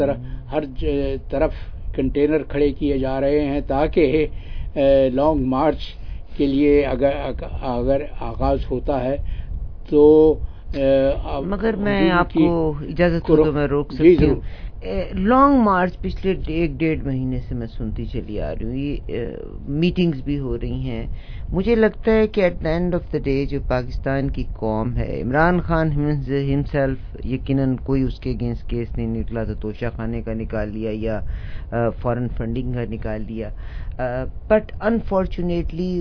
ہر طرف کنٹینر کھڑے کیے جا رہے ہیں تاکہ لانگ مارچ کے لیے اگر آغاز ہوتا ہے تو مگر میں آپ کو اجازت ہو تو میں روک سکتی ہوں. لانگ مارچ پچھلے 1-1.5 مہینے سے میں سنتی چلی آ رہی ہوں. یہ میٹنگز بھی ہو رہی ہیں. مجھے لگتا ہے کہ at the end of the day جو پاکستان کی قوم ہے، عمران خان ہمسیلف یقیناً کوئی اس کے اگینسٹ کیس نہیں نکلا تو توشہ خانے کا نکال لیا یا فارن فنڈنگ کا نکال لیا، بٹ انفارچونیٹلی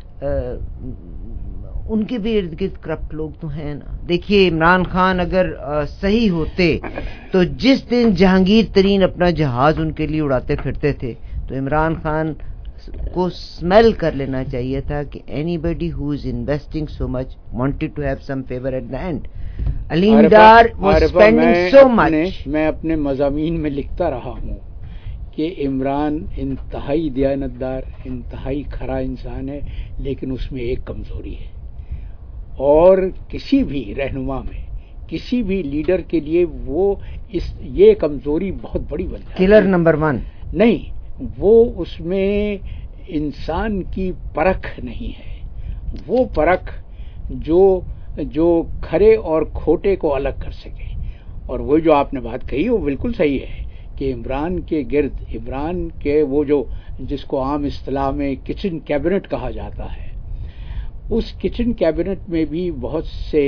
ان کے بھی ارد گرد کرپٹ لوگ تو ہیں نا. دیکھیے عمران خان اگر صحیح ہوتے تو جس دن جہانگیر ترین اپنا جہاز ان کے لیے اڑاتے پھرتے تھے تو عمران خان کو اسمیل کر لینا چاہیے تھا کہ anybody who is investing so much wanted to have some favour at the end. Aleem Dar was spending so much. میں اپنے مضامین میں لکھتا رہا ہوں کہ عمران انتہائی دیانتدار، انتہائی کھرا انسان ہے، لیکن اس میں ایک کمزوری ہے، اور کسی بھی رہنما میں، کسی بھی لیڈر کے لیے یہ کمزوری بہت بڑی بن جاتی ہے. کلر نمبر 1 نہیں، وہ اس میں انسان کی پرکھ نہیں ہے. وہ پرکھ جو کھرے اور کھوٹے کو الگ کر سکے. اور وہ جو آپ نے بات کہی وہ بالکل صحیح ہے کہ عمران کے گرد، عمران کے وہ جو جس کو عام اصطلاح میں کچن کیبنٹ کہا جاتا ہے، اس کچن کیبنٹ میں بھی بہت سے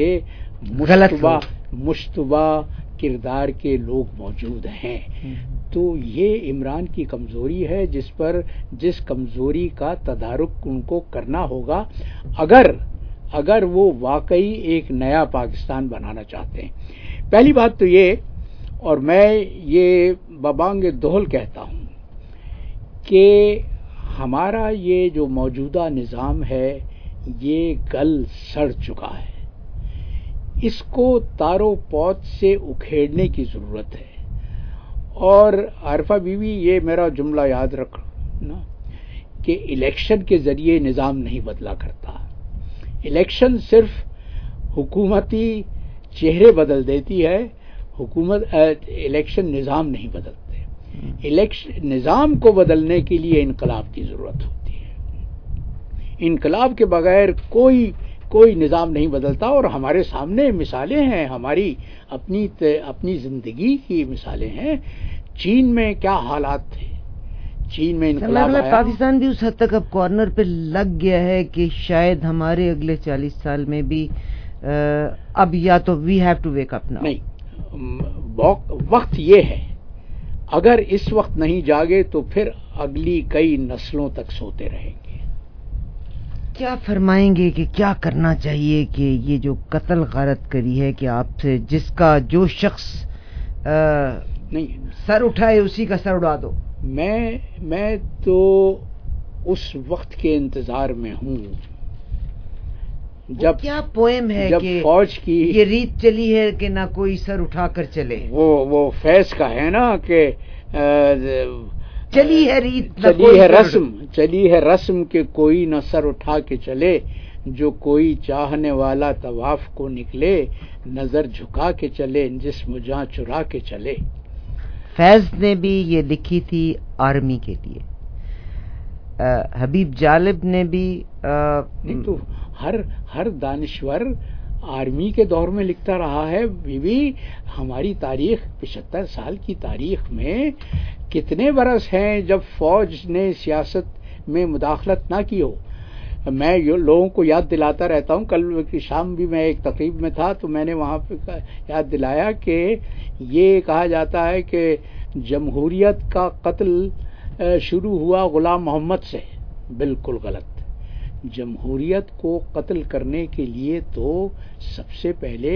مشتبہ کردار کے لوگ موجود ہیں. تو یہ عمران کی کمزوری ہے جس کمزوری کا تدارک ان کو کرنا ہوگا اگر وہ واقعی ایک نیا پاکستان بنانا چاہتے ہیں. پہلی بات تو یہ، اور میں یہ ببانگ دہل کہتا ہوں کہ ہمارا یہ جو موجودہ نظام ہے یہ گل سڑ چکا ہے. اس کو تارو پود سے اکھیڑنے کی ضرورت ہے. اور عارفہ بیوی یہ میرا جملہ یاد رکھنا کہ الیکشن کے ذریعے نظام نہیں بدلا کرتا. الیکشن صرف حکومتی چہرے بدل دیتی ہے، الیکشن نظام نہیں بدلتے. الیکشن نظام کو بدلنے کے لیے انقلاب کی ضرورت ہوتی ہے. انقلاب کے بغیر کوئی نظام نہیں بدلتا. اور ہمارے سامنے مثالیں ہیں، ہماری اپنی زندگی کی مثالیں ہیں. چین میں کیا حالات تھے، چین میں انقلاب آیا. پاکستان بھی اس حد تک اب کارنر پہ لگ گیا ہے کہ شاید ہمارے اگلے 40 سال میں بھی اب یا تو we have to wake up now. نہیں، وقت یہ ہے، اگر اس وقت نہیں جاگے تو پھر اگلی کئی نسلوں تک سوتے رہیں گے. کیا فرمائیں گے کہ کیا کرنا چاہیے کہ یہ جو قتل غارت کری ہے کہ آپ سے جس کا جو شخص نہیں سر اٹھائے اسی کا سر اڑا دو؟ میں تو اس وقت کے انتظار میں ہوں جب کیا پوئم ہے جب کہ فوج کی یہ ریت چلی ہے کہ نہ کوئی سر اٹھا کر چلے. وہ فیض کا ہے نا کہ چلی ہے ریت، چلی ہے رسم کہ کوئی نہ سر اٹھا کے چلے، جو کوئی چاہنے والا طواف کو نکلے، نظر جھکا کے چلے، جسم جاں چرا کے چلے. فیض نے بھی یہ لکھی تھی آرمی کے لیے، حبیب جالب نے بھی. تو ہر دانشور آرمی کے دور میں لکھتا رہا ہے. ہماری تاریخ 75 سال کی تاریخ میں کتنے برس ہیں جب فوج نے سیاست میں مداخلت نہ کی ہو. میں لوگوں کو یاد دلاتا رہتا ہوں. کل کی شام بھی میں ایک تقریب میں تھا تو میں نے وہاں پہ یاد دلایا کہ یہ کہا جاتا ہے کہ جمہوریت کا قتل شروع ہوا غلام محمد سے. بالکل غلط. جمہوریت کو قتل کرنے کے لیے تو سب سے پہلے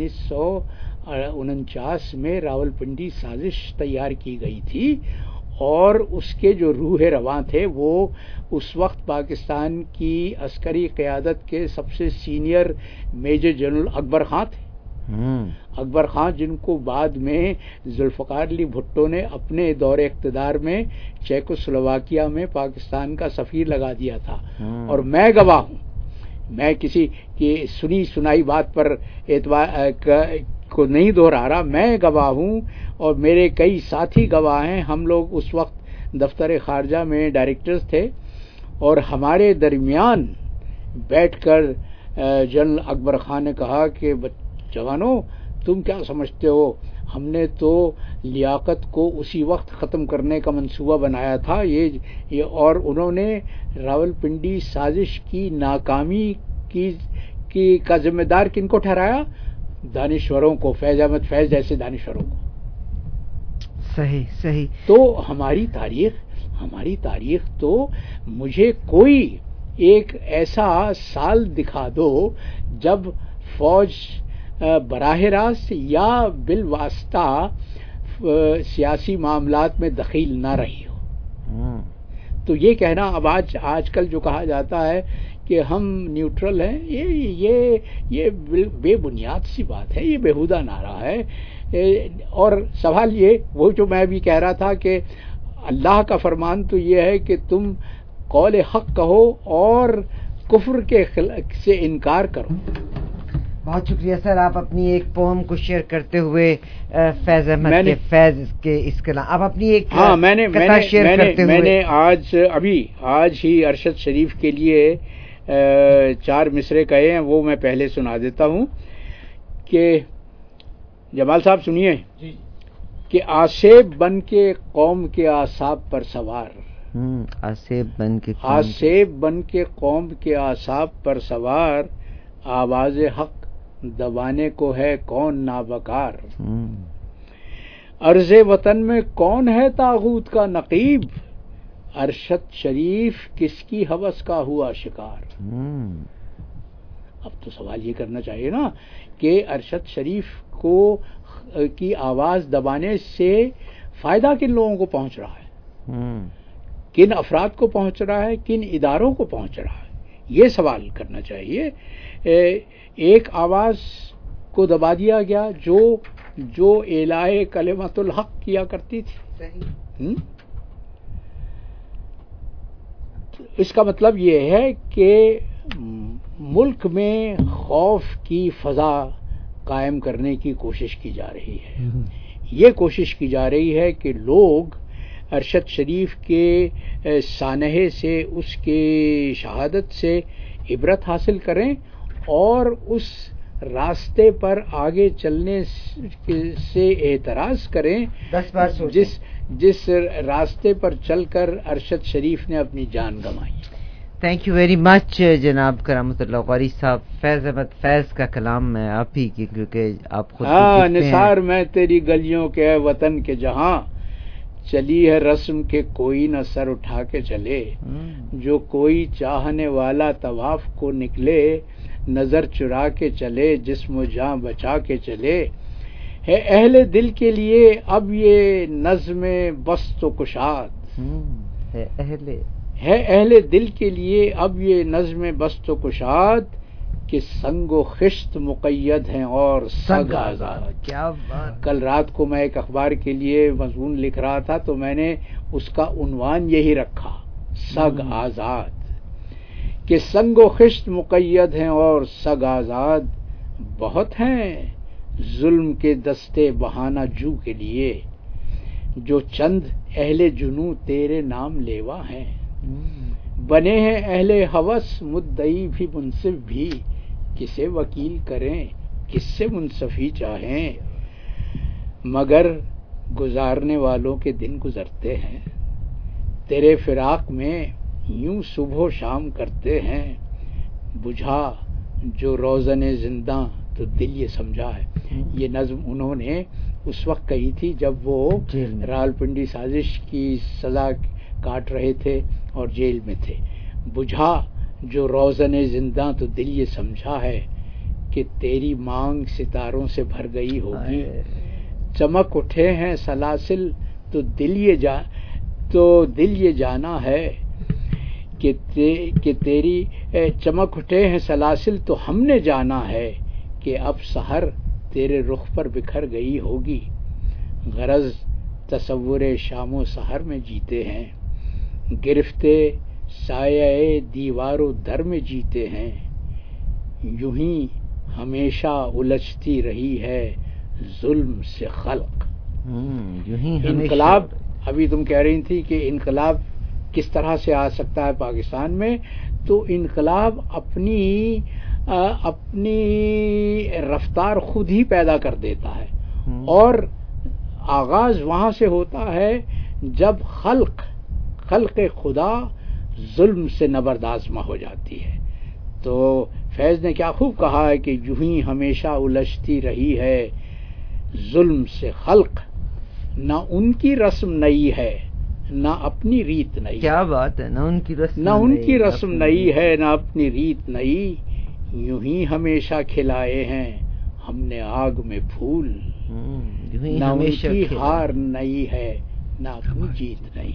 1949 میں راولپنڈی سازش تیار کی گئی تھی، اور اس کے جو روح رواں تھے وہ اس وقت پاکستان کی عسکری قیادت کے سب سے senior major general Akbar Khan تھے. اکبر خان جن کو بعد میں ذوالفقار علی بھٹو نے اپنے دور اقتدار میں چیکوسلوواکیہ میں پاکستان کا سفیر لگا دیا تھا. اور میں گواہ ہوں، میں کسی کی سنی سنائی بات پر کو نہیں دہرا رہا، میں گواہ ہوں اور میرے کئی ساتھی گواہ ہیں. ہم لوگ اس وقت دفتر خارجہ میں ڈائریکٹرز تھے اور ہمارے درمیان بیٹھ کر جنرل اکبر خان نے کہا کہ جوانوں تم کیا سمجھتے ہو، ہم نے تو لیاقت کو اسی وقت ختم کرنے کا منصوبہ بنایا تھا. یہ اور انہوں نے راولپنڈی سازش کی ناکامی کا ذمہ دار کن کو ٹھہرایا؟ دانشوروں کو، فیض احمد فیض جیسے دانشوروں کو. صحیح. تو ہماری تاریخ تو مجھے کوئی ایک ایسا سال دکھا دو جب فوج براہ راست یا بالواسطہ سیاسی معاملات میں دخیل نہ رہی ہو. تو یہ کہنا اب آج کل جو کہا جاتا ہے کہ ہم نیوٹرل ہیں، یہ بے بنیاد سی بات ہے، یہ بیہودہ نعرہ ہے. اور سوال یہ وہ جو میں بھی کہہ رہا تھا کہ اللہ کا فرمان تو یہ ہے کہ تم قول حق کہو اور کفر کے سے انکار کرو. بہت شکریہ سر. آپ اپنی ایک پوم کو شیئر کرتے ہوئے فیض احمد کے فیض کے اس کلام آپ اپنی ایک میں نے آج ہی ارشد شریف کے لیے 4 مصرے کہے ہیں، وہ میں پہلے سنا دیتا ہوں کہ جمال صاحب سنیے کہ آسیب بن کے قوم کے اعصاب پر سوار، آسیب بن کے قوم کے اعصاب پر سوار، آواز حق دبانے کو ہے کون نابکار. عرض وطن میں کون ہے طاغوت کا نقیب، ارشد شریف کس کی ہوس کا ہوا شکار. اب تو سوال یہ کرنا چاہیے نا کہ ارشد شریف کی آواز دبانے سے فائدہ کن لوگوں کو پہنچ رہا ہے، کن افراد کو پہنچ رہا ہے، کن اداروں کو پہنچ رہا ہے، یہ سوال کرنا چاہیے. ایک آواز کو دبا دیا گیا جو اعلائے کلمت الحق کیا کرتی تھی. اس کا مطلب یہ ہے کہ ملک میں خوف کی فضا قائم کرنے کی کوشش کی جا رہی ہے. یہ کوشش کی جا رہی ہے کہ لوگ ارشد شریف کے سانحے سے، اس کے شہادت سے عبرت حاصل کریں اور اس راستے پر آگے چلنے سے اعتراض کریں جس راستے پر چل کر ارشد شریف نے اپنی جان گنوائی. تھینک یو ویری مچ جناب کرامت اللہ قاری صاحب. فیض احمد فیض کا کلام میں آپ ہی کی، کیونکہ آپ خود نثار میں تیری گلیوں کے وطن کے جہاں، چلی ہے رسم کے کوئی نہ سر اٹھا کے چلے، جو کوئی چاہنے والا طواف کو نکلے، نظر چرا کے چلے، جسم و جاں بچا کے چلے. ہے اہل دل کے لیے اب یہ نظم بست و کشاد، ہے اہل دل کے لیے اب یہ نظم بست و کشاد، کہ سنگ و خشت مقید ہیں اور سگ آزاد. کیا بات. کل رات کو میں ایک اخبار کے لیے مضمون لکھ رہا تھا تو میں نے اس کا عنوان یہی رکھا، سگ آزاد، کہ سنگ و خشت مقید ہیں اور سگ آزاد. بہت ہیں ظلم کے دستے بہانہ جو کے لیے، جو چند اہل جنوں تیرے نام لیوا ہیں. بنے ہیں اہل ہوس مدعی بھی منصف بھی، کسے وکیل کریں کس سے منصفی چاہیں. مگر گزارنے والوں کے دن گزرتے ہیں، تیرے فراق میں یوں صبح و شام کرتے ہیں. بجھا جو روزن زنداں تو دل یہ سمجھا ہے. یہ نظم انہوں نے اس وقت کہی تھی جب وہ راولپنڈی سازش کی سزا کاٹ رہے تھے اور جیل میں تھے. بجھا جو روزن زنداں تو دل یہ سمجھا ہے، کہ تیری مانگ ستاروں سے بھر گئی ہوگی. چمک اٹھے ہیں سلاسل تو دل یہ جانا ہے، کہ تیری چمک اٹھے ہیں سلاسل تو ہم نے جانا ہے، کہ اب سحر تیرے رخ پر بکھر گئی ہوگی. غرض تصور شام و سحر میں جیتے ہیں، گرفتے سایہ دیوار و در میں جیتے ہیں. یوں ہی ہمیشہ الجھتی رہی ہے ظلم سے خلق. انقلاب، ابھی تم کہہ رہی تھی کہ انقلاب کس طرح سے آ سکتا ہے پاکستان میں، تو انقلاب اپنی رفتار خود ہی پیدا کر دیتا ہے، اور آغاز وہاں سے ہوتا ہے جب خلق خدا ظلم سے نبردآزما ہو جاتی ہے. تو فیض نے کیا خوب کہا ہے کہ یوں ہی ہمیشہ الجھتی رہی ہے ظلم سے خلق، نہ ان کی رسم نئی ہے نہ اپنی ریت نئی. کیا بات ہے، نہ ان کی رسم نئی ہے نہ اپنی ریت نئی، یوں ہی ہمیشہ کھلائے ہیں ہم نے آگ میں پھول، نہ ان کی ہار نئی ہے نہ اپنی جیت نئی.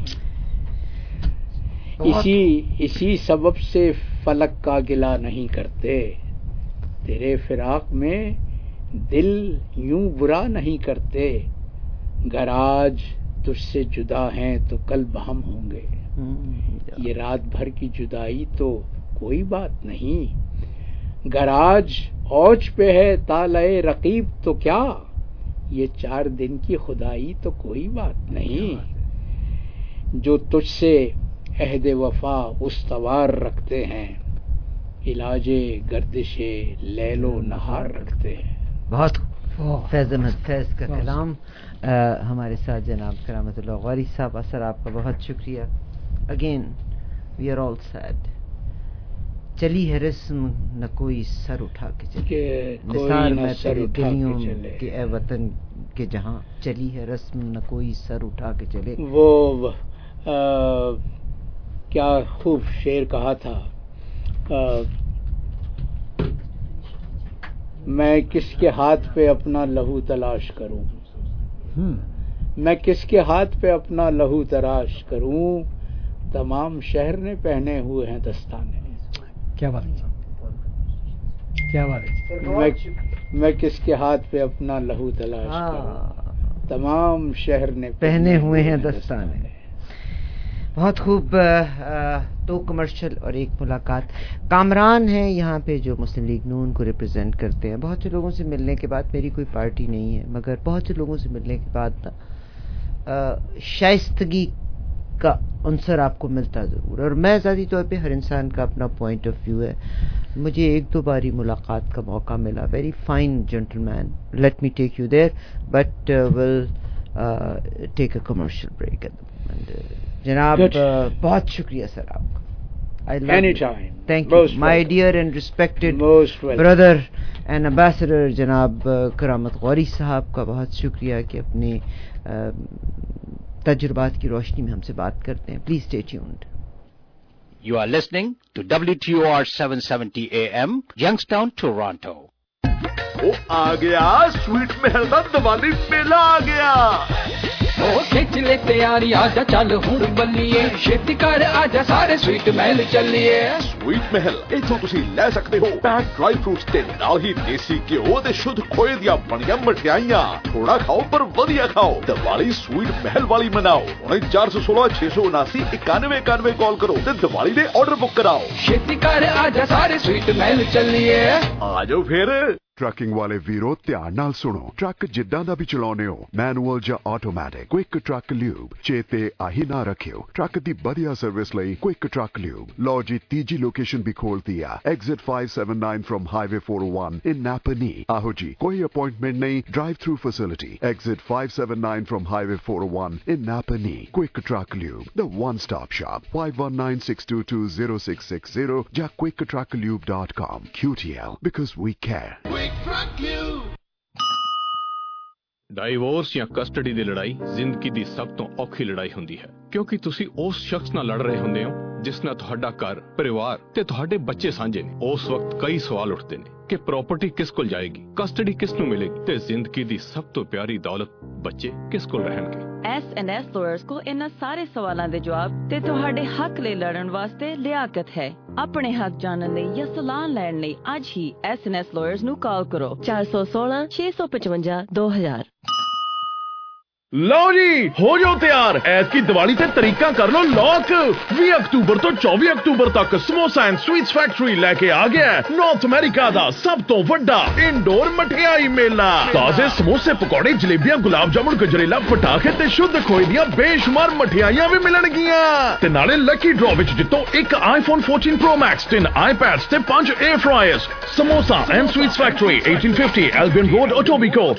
اسی سبب سے فلک کا گلہ نہیں کرتے، تیرے فراق میں دل یوں برا نہیں کرتے، گر آج تجھ سے جدا ہیں تو کل بہم ہوں گے. یہ رات بھر کی جدائی تو کوئی بات نہیں، گر آج اوج پہ ہے طالع رقیب تو کیا، یہ 4 دن کی خدائی تو کوئی بات نہیں. جو تجھ سے عہد وفا استوار رکھتے ہیں، علاج گردش لیل و نہار رکھتے ہیں. بہت فیض احمد فیض کا کلام. ہمارے ساتھ جناب کرامت اللہ غوری صاحب، سر آپ کا بہت شکریہ. Again we are all sad. چلی ہے رسم نہ کوئی سر اٹھا کے چلے، نثار میں تیرے گلیوں کے اے وطن کے جہاں، چلی ہے رسم نہ کوئی سر اٹھا کے چلے. وہ کیا خوب شعر کہا تھا، میں کس کے ہاتھ پہ اپنا لہو تلاش کروں، میں کس کے ہاتھ پہ اپنا لہو تلاش کروں، تمام شہر نے پہنے ہوئے ہیں دستانے. کیا بات ہے. میں کس کے ہاتھ پہ اپنا لہو تلاش کروں، تمام شہر نے پہنے ہوئے ہیں دستانے. بہت خوب. 2 کمرشل اور 1 ملاقات. کامران ہیں یہاں پہ جو مسلم لیگ نون کو ریپرزینٹ کرتے ہیں. بہت سے لوگوں سے ملنے کے بعد، میری کوئی پارٹی نہیں ہے مگر بہت سے لوگوں سے ملنے کے بعد شائستگی کا عنصر آپ کو ملتا ضرور. اور میں ذاتی طور پہ، ہر انسان کا اپنا پوائنٹ آف ویو ہے، مجھے 1-2 باری ملاقات کا موقع ملا. Very fine gentleman. Let me take you there but will take a commercial break. جناب بہت شکریہ سر آپ کا. Thank you my dear and respected brother and ambassador جناب کرامت غوری صاحب کا بہت شکریہ کہ اپنے تجربات کی روشنی میں ہم سے بات کرتے ہیں. Please stay tuned. You are listening to WTOR 770 AM, Youngstown, Toronto. وہ آ گیا سویٹ محل کا دیوالی میلہ آ گیا. کھچ لے تیاری آجا چل ہن بلیے چھتی کر آجا سارے سویٹ محل چلیے. سویٹ محل ਇੱਥੋਂ ਤੁਸੀਂ ਲੈ ਸਕਦੇ ਹੋ ਪੈਕ ਡਰਾਈ ਫਰੂਟਸ ਤੇ ਨਾਲ ਹੀ ਦੇਸੀ ਘਿਓ ਤੇ ਸ਼ੁੱਧ ਖੋਏ ਦੀਆਂ ਬਣੀਆਂ ਮਠਿਆਈਆਂ. ਥੋੜਾ ਖਾਓ ਪਰ ਵਧੀਆ ਖਾਓ. ਦੀਵਾਲੀ ਸਵੀਟ ਮਹਿਲ ਵਾਲੀ ਮਨਾਓ. 416-679-9191 ਕਾਲ ਕਰੋ ਤੇ ਦੀਵਾਲੀ ਦੇ ਆਰਡਰ ਬੁੱਕ ਕਰਾਓ. ਛੇਤੀ ਕਰ ਆਜਾ ਸਾਰੇ ਸਵੀਟ ਮਹਿਲ ਚੱਲੀਏ. ਆ ਜਾਓ ਫਿਰ. ਟਰੱਕਿੰਗ ਵਾਲੇ ਵੀਰੋ ਧਿਆਨ ਨਾਲ ਸੁਣੋ. ਟਰੱਕ ਜਿੱਦਾਂ ਦਾ ਵੀ ਚਲਾਉਨੇ ਹੋ, ਮੈਨੂਅਲ ਜਾਂ ਆਟੋਮੈਟਿਕ, ਕੁਇਕ ਟਰੱਕ ਲਿਊਬ ਚੇਤੇ ਆਹੀ ਨਾ ਰੱਖਿਓ. ਟਰੱਕ ਦੀ ਵਧੀਆ ਸਰਵਿਸ ਲਈ ਕੁਇਕ ਟਰੱਕ ਲਿਊਬ. ਲਓ ਜੀ ਤੀਜੀ ਲੋਕੇਸ਼ਨ ਵੀ ਖੋਲਤੀ ਆ. Exit 579 from highway 401 in Napanee. ਆਹੋ ਜੀ, ਕੋਈ ਅਪਾਇੰਟਮੈਂਟ ਨਹੀਂ, drive through facility. Exit 579 from highway 401 in Napanee. Quick truck lube, the one stop shop. 5196220660 ਜਾਂ quicktrucklube.com. QTL, because we care. Divorce ਜਾਂ ਕਸਟਡੀ ਦੀ ਲੜਾਈ ਜ਼ਿੰਦਗੀ ਦੀ ਸਭ ਤੋਂ ਔਖੀ ਲੜਾਈ ਹੁੰਦੀ ਹੈ, ਕਿਉਂਕਿ ਤੁਸੀਂ ਉਸ ਸ਼ਖਸ ਨਾਲ ਲੜ ਰਹੇ ਹੁੰਦੇ ਹੋ ਜਿਸ ਨਾਲ ਤੁਹਾਡਾ ਘਰ, ਪਰਿਵਾਰ ਤੇ ਤੁਹਾਡੇ ਬੱਚੇ ਸਾਂਝੇ ਨੇ. ਉਸ ਵਕਤ ਕਈ ਸਵਾਲ ਉੱਠਦੇ ਨੇ ਕਿ ਪ੍ਰਾਪਰਟੀ ਕਿਸ ਕੋਲ ਜਾਏਗੀ, ਕਸਟਡੀ ਕਿਸ ਨੂੰ ਮਿਲੇਗੀ ਤੇ ਜ਼ਿੰਦਗੀ ਦੀ ਸਭ ਤੋਂ ਪਿਆਰੀ ਦੌਲਤ ਬੱਚੇ ਕਿਸ ਕੋਲ ਰਹਿਣਗੇ. S&S ਲਾਇਰਸ ਕੋ ਇਹਨਾਂ ਸਾਰੇ ਸਵਾਲਾਂ ਦੇ ਜਵਾਬ ਤੇ ਤੁਹਾਡੇ ਹੱਕ ਲਈ ਲੜਨ ਵਾਸਤੇ ਲਿਆਕਤ ਹੈ. ਆਪਣੇ ਹੱਕ ਜਾਣਨ ਲਈ ਜਾਂ ਸਲਾਹ ਲੈਣ ਲਈ ਅੱਜ ਹੀ S&S ਲਾਇਰਸ ਨੂੰ ਕਾਲ ਕਰੋ 416 655 2000. लो जी हो जाओ तैयार ऐतकी दिवाली ते तरीका कर लो लॉक 20 अक्टूबर तो 24 अक्टूबर तक समोसा एंड स्वीट्स फैक्ट्री लेके आ गया है नॉर्थ अमेरिका दा सब तो वड्डा इंडोर मठियाई मेला ताजे समोसे पकौड़े जलेबियां गुलाब जामुन गजरेला पटाखे ते शुद्ध खोए दियां बेशुमार मठियाइयां भी मिलणगियां ते नाले लकी ड्रॉ विच जितो एक iPhone 14 Pro Max 10 iPads ते 5 air fryers samosa and sweets factory 1850 Albion Road Etobicoke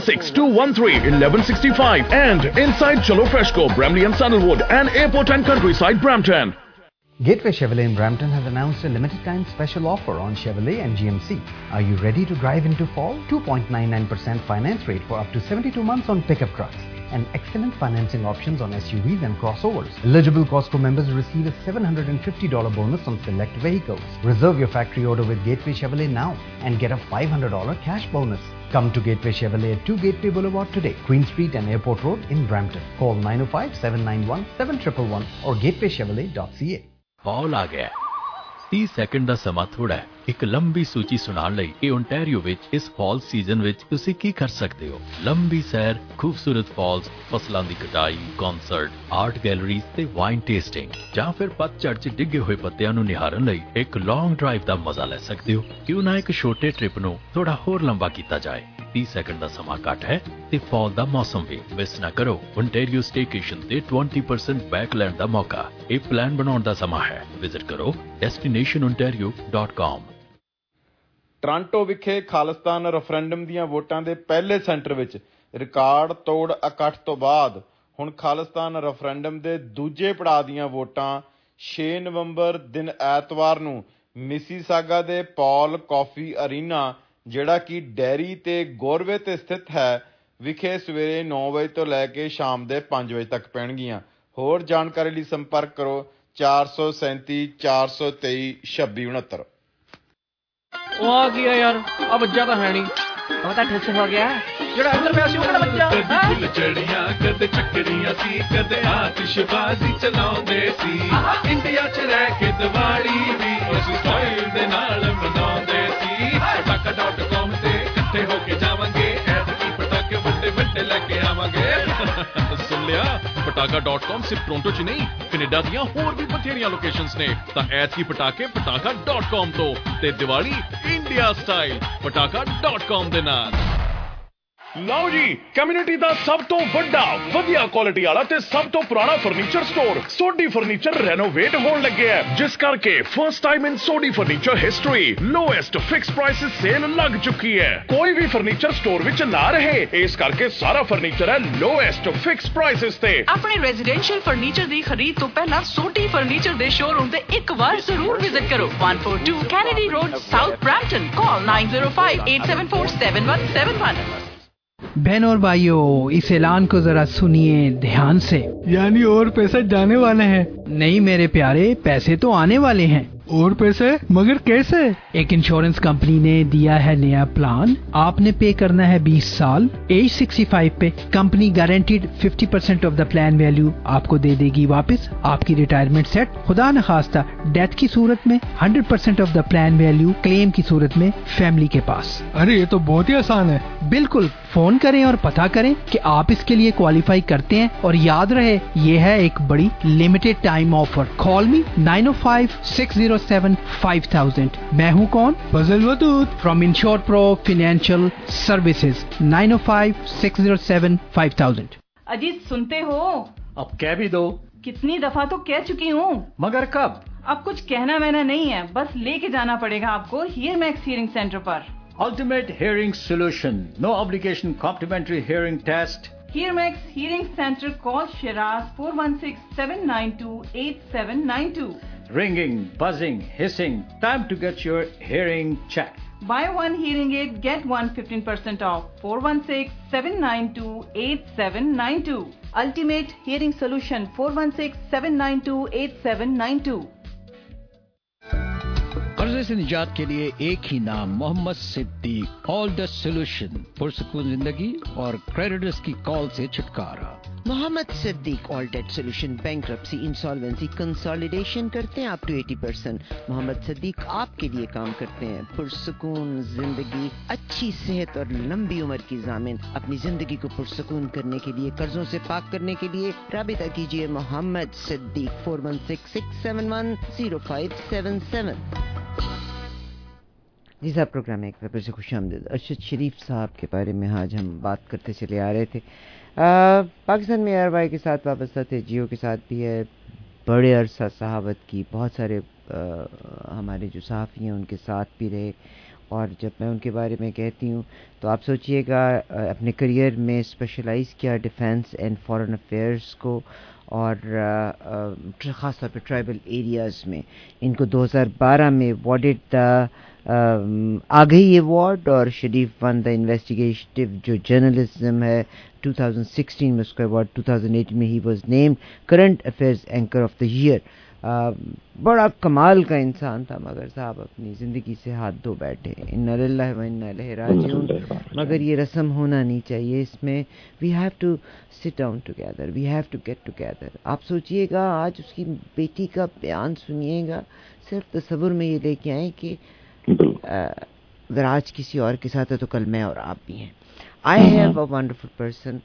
416213 1165 and inside Chalo Freshco, Bramley and Sandalwood, and Airport and Countryside, Brampton. Gateway Chevrolet in Brampton has announced a limited time special offer on Chevrolet and GMC. Are you ready to drive into fall? 2.99% finance rate for up to 72 months on pickup trucks and excellent financing options on SUVs and crossovers. Eligible Costco members receive a $750 bonus on select vehicles. Reserve your factory order with Gateway Chevrolet now and get a $500 cash bonus. Come to Gateway Chevrolet at 2 Gateway Boulevard today, Queen Street and Airport Road in Brampton. Call 905-791-7111 or gatewaychevrolet.ca. Fall आ गया 30 second ਦਾ ਸਮਾਂ ਥੋੜਾ ਹੈ ਇੱਕ ਲੰਬੀ ਸੂਚੀ ਸੁਣਾਉਣ ਲਈ ਇਹ ਓਨਟਾਰੀਓ ਵਿੱਚ ਇਸ ਫਾਲ ਸੀਜ਼ਨ ਵਿੱਚ ਤੁਸੀਂ ਕੀ ਕਰ ਸਕਦੇ ਹੋ ਲੰਬੀ ਸੈਰ ਖੂਬਸੂਰਤ ਫਾਲਸ ਫਸਲਾਂ ਦੀ ਕਟਾਈ ਕਨਸਰਟ ਆਰਟ ਗੈਲਰੀਜ਼ ਤੇ ਵਾਈਨ ਟੇਸਟਿੰਗ ਜਾਂ ਫਿਰ ਪਤਝੜ 'ਚ ਡਿੱਗੇ ਹੋਏ ਪੱਤਿਆਂ ਨੂੰ ਨਿਹਾਰਨ ਲਈ ਇੱਕ ਲੌਂਗ ਡਰਾਈਵ ਦਾ ਮਜ਼ਾ ਲੈ ਸਕਦੇ ਹੋ ਕਿਉਂ ਨਾ ਇੱਕ ਛੋਟੇ ਟ੍ਰਿਪ ਨੂੰ ਥੋੜਾ ਹੋਰ ਲੰਬਾ ਕੀਤਾ ਜਾਏ 30 ਸੈਕਿੰਡ ਦਾ ਸਮਾਂ ਘੱਟ ਹੈ ਤੇ ਫਾਲ ਦਾ ਮੌਸਮ ਵੀ ਮਿਸ ਨਾ ਕਰੋ ਓਨਟਾਰੀਓ ਸਟੇਕੇਸ਼ਨ ਤੇ 20% ਬੈਕ ਲੈਣ ਦਾ ਮੌਕਾ ਇਹ ਪਲਾਨ ਬਣਾਉਣ ਦਾ ਸਮਾਂ ਹੈ ਵਿਜ਼ਿਟ ਕਰੋ destinationontario.com ਟੋਰਾਂਟੋ ਵਿਖੇ ਖਾਲਿਸਤਾਨ ਰੈਫਰੈਂਡਮ ਦੀਆਂ ਵੋਟਾਂ ਦੇ ਪਹਿਲੇ ਸੈਂਟਰ ਵਿੱਚ ਰਿਕਾਰਡ ਤੋੜ ਇਕੱਠ ਤੋਂ ਬਾਅਦ ਹੁਣ ਖਾਲਿਸਤਾਨ ਰੈਫਰੈਂਡਮ ਦੇ ਦੂਜੇ ਪੜਾਅ ਦੀਆਂ ਵੋਟਾਂ 6 ਨਵੰਬਰ ਦਿਨ ਐਤਵਾਰ ਨੂੰ ਮਿਸੀਸਾਗਾ ਦੇ ਪੌਲ ਕਾਫੀ ਅਰੀਨਾ ਜਿਹੜਾ ਕਿ ਡੈਰੀ ਤੇ ਗੋਰਵੇ ਤੇ ਸਥਿਤ ਹੈ ਵਿਖੇ ਸਵੇਰੇ 9 ਵਜੇ ਤੋਂ ਲੈ ਕੇ ਸ਼ਾਮ ਦੇ 5 ਵਜੇ ਤੱਕ ਪੈਣਗੀਆਂ ਹੋਰ ਜਾਣਕਾਰੀ ਲਈ ਸੰਪਰਕ ਕਰੋ 437 423 2669 ਉਹ ਆ ਗਿਆ ਯਾਰ ਆ ਬੱਚਾ ਤਾਂ ਹੈ ਨਹੀਂ ਉਹ ਤਾਂ ਠੱਸ ਹੋ ਗਿਆ ਜਿਹੜਾ ਅੰਦਰ ਪਿਆ ਸੀ ਉਹ ਕਿਹੜਾ ਬੱਚਾ ਕਦੇ ਚੜੀਆਂ ਕਦੇ ਚੱਕਰੀਆਂ ਸੀ ਕਦੇ ਆਤਿਸ਼ਬਾਜ਼ੀ ਚਲਾਉਂਦੇ ਸੀ ਇੰਡੀਆ 'ਚ ਰਹਿ ਕੇ ਦੀਵਾਲੀ ਵੀ ਅਸੀਂ ਸਟਾਈਲ ਦੇ ਨਾਲ ਮਨਾਉਂਦੇ ਸੀ ਪਟਾਕਾ.com ਤੇ ਇਕੱਠੇ ਹੋ ਕੇ ਜਾਵਾਂਗੇ ਐਤਕੀ ਪਟਾਕੇ ਵੱਡੇ ਵੱਡੇ ਲੈ ਕੇ ਆਵਾਂਗੇ ਸੁਣ ਲਿਆ ਪਟਾਕਾ.com ਸਿਰਫ ਟੋਰਾਂਟੋ 'ਚ ਨਹੀਂ ਕੈਨੇਡਾ ਦੀਆਂ ਹੋਰ ਵੀ ਬਥੇਰੀਆਂ ਲੋਕੇਸ਼ਨਸ ਨੇ ਤਾਂ ਐਤਕੀ ਪਟਾਕੇ ਪਟਾਕਾ.com ਤੋਂ ਤੇ ਦੀਵਾਲੀ ਇੰਡੀਆ ਸਟਾਈਲ ਪਟਾਕਾ.com ਦੇ ਨਾਲ ਲਓ ਜੀ ਕਮਿਊਨਿਟੀ ਦਾ ਸਭ ਤੋਂ ਵੱਡਾ ਵਧੀਆ ਕੁਆਲਿਟੀ ਵਾਲਾ ਤੇ ਸਭ ਤੋਂ ਪੁਰਾਣਾ furniture store Sodhi furniture renovate ਹੋਣ ਲੱਗਿਆ ਜਿਸ ਕਰਕੇ first time in Sodhi furniture history lowest fix prices sale ਲੱਗ ਚੁੱਕੀ ਹੈ ਕੋਈ ਵੀ ਫਰਨੀਚਰ ਸਟੋਰ ਵਿੱਚ ਨਾ ਰਹੇ ਇਸ ਕਰਕੇ ਸਾਰਾ ਫਰਨੀਚਰ ਹੈ ਲੋਐਸਟ ਫਿਕਸ ਪ੍ਰਾਈਸਿਸ ਤੇ ਆਪਣੇ ਰੈਜ਼ੀਡੈਂਸ਼ੀਅਲ ਫਰਨੀਚਰ ਦੀ ਖਰੀਦ ਤੋਂ ਪਹਿਲਾਂ ਸੋਢੀ ਫਰਨੀਚਰ ਦੇ ਸ਼ੋਰੂਮ ਤੇ ਇੱਕ ਵਾਰ ਜ਼ਰੂਰ ਵਿਜ਼ਿਟ ਕਰੋ 142 Kennedy road south Brampton call 9058747171 बहनों और भाइयों इस ऐलान को जरा सुनिए ध्यान से यानी और पैसे जाने वाले हैं नहीं मेरे प्यारे पैसे तो आने वाले हैं और पैसे मगर कैसे एक इंश्योरेंस कंपनी ने दिया है नया प्लान आपने पे करना है 20 साल एज 65 पे company guaranteed 50% off the plan value आपको दे देगी वापस आपकी रिटायरमेंट सेट खुदा न खास्ता डेथ की सूरत में 100% off the plan value claim की सूरत में फैमिली के पास अरे ये तो बहुत ही आसान है बिल्कुल फोन करें और पता करें कि आप इसके लिए क्वालिफाई करते हैं और याद रहे ये है एक बड़ी limited time offer call me 905-607-5000 मैं हूँ कौन Fazal Wadood from insure pro financial services 905-607-5000 Ajit सुनते हो अब कह भी दो कितनी दफा तो कह चुकी हूँ मगर कब अब कुछ कहना वहना नहीं है बस लेके जाना पड़ेगा आपको हियर मैक्स हियरिंग सेंटर पर Ultimate Hearing Solution. No obligation complimentary hearing test. Hear Max Hearing Center. Call Shiraz 416-792-8792. Ringing, buzzing, hissing. Time to get your hearing checked. Buy one hearing aid, get one 15% off. 416-792-8792. Ultimate Hearing Solution. 416-792-8792. कर्जे से निजात के लिए एक ही नाम Mohammad Siddique all the solution पुरसकून जिंदगी और क्रेडिटर्स की कॉल से छुटकारा Mohammad Siddique all debt solution bankruptcy insolvency consolidation करते हैं अप टू 80%। मोहम्मद सिद्दीक आपके लिए काम करते हैं पुरसुकून जिंदगी, अच्छी सेहत और लंबी उम्र की ज़ामिन। अपनी जिंदगी को पुरसुकून करने के लिए, कर्जों से पाक करने के लिए राबिता कीजिए मोहम्मद सिद्दीक 4166710577। जी साहब, प्रोग्राम में एक बार फिर से खुशामदीद। अरशद शरीफ साहब के बारे में आज हम बात करते चले आ रहे थे। पाकिस्तान में ARY के साथ वाबस्ता थे, जियो के साथ भी है, बड़े अरसा सहावत की, बहुत सारे हमारे जो सहाफ़ी हैं उनके साथ भी रहे। और जब मैं उनके बारे में कहती हूँ तो आप सोचिएगा, अपने करियर में स्पेशलाइज़ किया डिफेंस एंड फॉरेन अफेयर्स को, और ख़ास तौर पर ट्राइबल एरियाज़ में। इनको 2012 में अवॉर्डेड द आगई अवार्ड, और शरीफ वन द इन्वेस्टिगेटिव जो जर्नलिज्म है 2016 में उसका अवार्ड। 2018 में ही was named current affairs anchor of the year. बड़ा कमाल का इंसान था, मगर साहब अपनी ज़िंदगी से हाथ धो बैठे। इन्ना लिल्लाहि व इन्ना इलैहि राजिऊन। मगर ये रस्म होना नहीं चाहिए, इसमें we have to sit down together, we have to get together. आप सोचिएगा, आज उसकी बेटी का बयान सुनिएगा, सिर्फ तसव्वुर में ये लेके आए कि अगर आज किसी और के साथ है तो कल मैं और आप भी हैं। I have a wonderful person.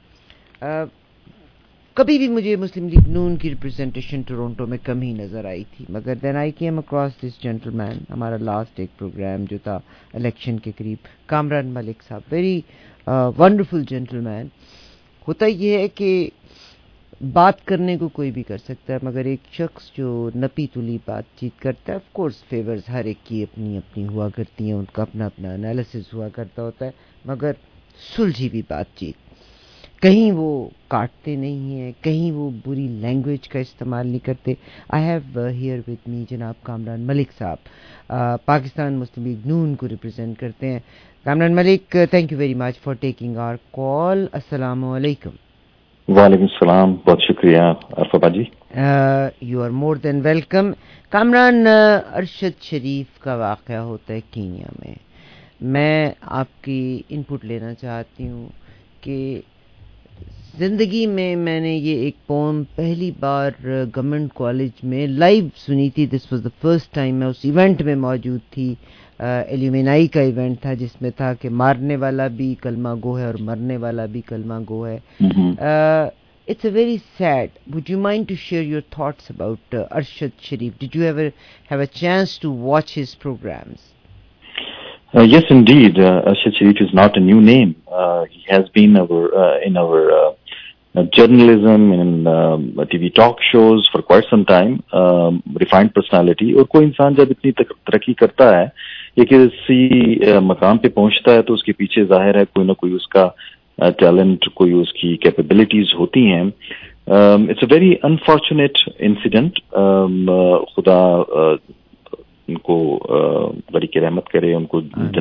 कभी भी मुझे मुस्लिम लीग नून की रिप्रेजेंटेशन टोरंटो में कम ही नज़र आई थी, मगर then I came across this gentleman. हमारा लास्ट एक प्रोग्राम जो था इलेक्शन के करीब, कामरान मलिक साहब, वेरी वंडरफुल जेंटलमैन। होता ये है कि बात करने को कोई भी कर सकता है, मगर एक शख्स जो नपी तुली बातचीत करता है, ऑफ कोर्स फेवर्स हर एक की अपनी अपनी हुआ करती हैं, उनका अपना अपना एनालिसिस हुआ करता होता है, मगर सुलझी भी बातचीत। कहीं वो काटते नहीं हैं, कहीं वो बुरी लैंग्वेज का इस्तेमाल नहीं करते। I have here with me जनाब कामरान मलिक साहब, पाकिस्तान मुस्लिम लीग नून को रिप्रेजेंट करते हैं। Kamran Malik, thank you very much for taking our call. अस्सलामु अलैकुम। वालेकुम सलाम, बहुत शुक्रिया Arfa ji. You are more than welcome. Kamran, Arshad Sharif का वाक़या होता है कीनिया में। मैं आपकी इनपुट लेना चाहती हूँ कि ज़िंदगी में मैंने ये एक पोम पहली बार गवर्नमेंट कॉलेज में लाइव सुनी थी। This was the first time मैं उस इवेंट में मौजूद थी। एल्यूमिनाई का इवेंट था, जिसमें था कि मारने वाला भी कलमा गो है और मरने वाला भी कलमा गो है। It's a very sad. Would you mind to share your thoughts about Arshad Sharif? Did you ever have a chance to watch his programs? Yes, indeed. Arshad Sharif is not a new name. He has been in our journalism, in TV talk shows for quite some time. Refined personality. और कोई इंसान जब इतनी तरक्की करता है या किसी मकाम पे पहुंचता है तो उसके पीछे जाहिर है कोई ना कोई उसका टैलेंट, कोई उसकी कैपेबिलिटीज होती हैं। It's a very unfortunate incident. खुदा उनको बड़ी की रहमत करे, उनको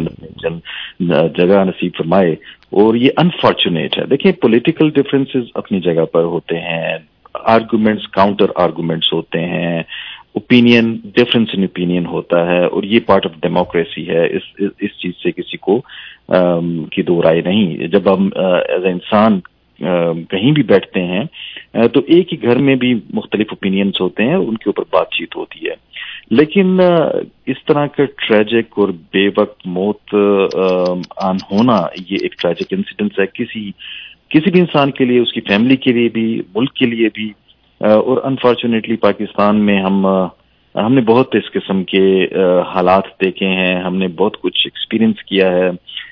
जगह नसीब फरमाए। और ये अनफॉर्चुनेट है। देखिए, पॉलिटिकल डिफरेंसेस अपनी जगह पर होते हैं, आर्गुमेंट्स काउंटर आर्गुमेंट्स होते हैं, ओपिनियन डिफरेंस इन ओपिनियन होता है, और ये पार्ट ऑफ डेमोक्रेसी है। इस चीज से किसी को की दो राय नहीं। जब हम एज ए इंसान कहीं भी बैठते हैं तो एक ही घर में भी मुख्तलिफ ओपिनियंस होते हैं, उनके ऊपर बातचीत होती है। लेकिन इस तरह का ट्रेजिक और बेवक्त मौत आन होना, ये एक ट्रेजिक इंसिडेंट है किसी भी इंसान के लिए, उसकी फैमिली के लिए भी, मुल्क के लिए भी। और अनफॉर्चुनेटली पाकिस्तान में हमने बहुत इस किस्म के हालात देखे हैं, हमने बहुत कुछ एक्सपीरियंस किया है।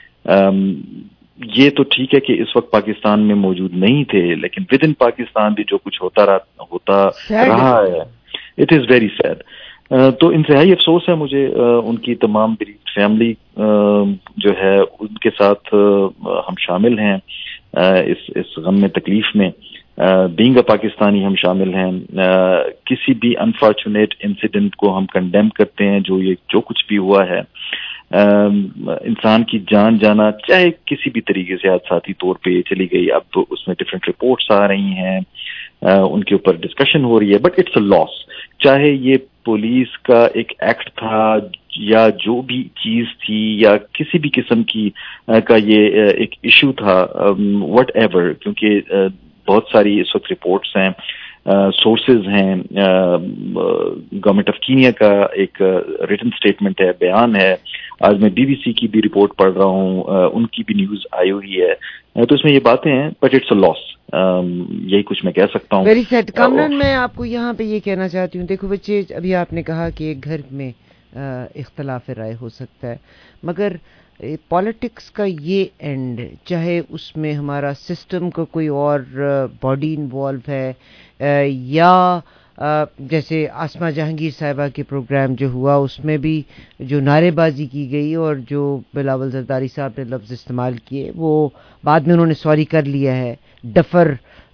ये तो ठीक है कि इस वक्त पाकिस्तान में मौजूद नहीं थे, लेकिन विद इन पाकिस्तान भी जो कुछ होता रहा है, इट इज वेरी सैड। तो इंतहाई अफसोस है मुझे उनकी तमाम फैमिली जो है उनके साथ हम शामिल हैं इस गम में, तकलीफ में। बीइंग अ पाकिस्तानी हम शामिल हैं। किसी भी अनफॉर्चुनेट इंसिडेंट को हम कंडेम करते हैं, जो कुछ भी हुआ है। इंसान की जान जाना, चाहे किसी भी तरीके से हादसाती तौर पे चली गई, अब तो उसमें डिफरेंट रिपोर्ट्स आ रही हैं, उनके ऊपर डिस्कशन हो रही है, बट इट्स अ लॉस। चाहे ये पुलिस का एक एक्ट था या जो भी चीज थी या किसी भी किस्म की का ये एक इशू था, व्हाटएवर, क्योंकि بہت ساری اس وقت رپورٹس ہیں, سورسز ہیں. گورنمنٹ آف کینیا کا ایک ریٹن اسٹیٹمنٹ ہے, بیان ہے. آج میں BBC کی بھی رپورٹ پڑھ رہا ہوں, ان کی بھی نیوز آئی ہوئی ہے. تو اس میں یہ باتیں ہیں, بٹ اٹس اے لاس. یہی کچھ میں کہہ سکتا ہوں. Very sad. کامران, میں آپ کو یہاں پہ یہ کہنا چاہتی ہوں, دیکھو بچے, ابھی آپ نے کہا کہ ایک گھر میں اختلاف رائے ہو سکتا ہے, مگر پالیٹکس کا یہ اینڈ, چاہے اس میں ہمارا سسٹم کا کوئی اور باڈی انوالو ہے, یا جیسے آسما جہانگیر صاحبہ کے پروگرام جو ہوا اس میں بھی جو نعرے بازی کی گئی اور جو بلاول زرداری صاحب نے لفظ استعمال کیے, وہ بعد میں انہوں نے سوری کر لیا ہے. ڈفر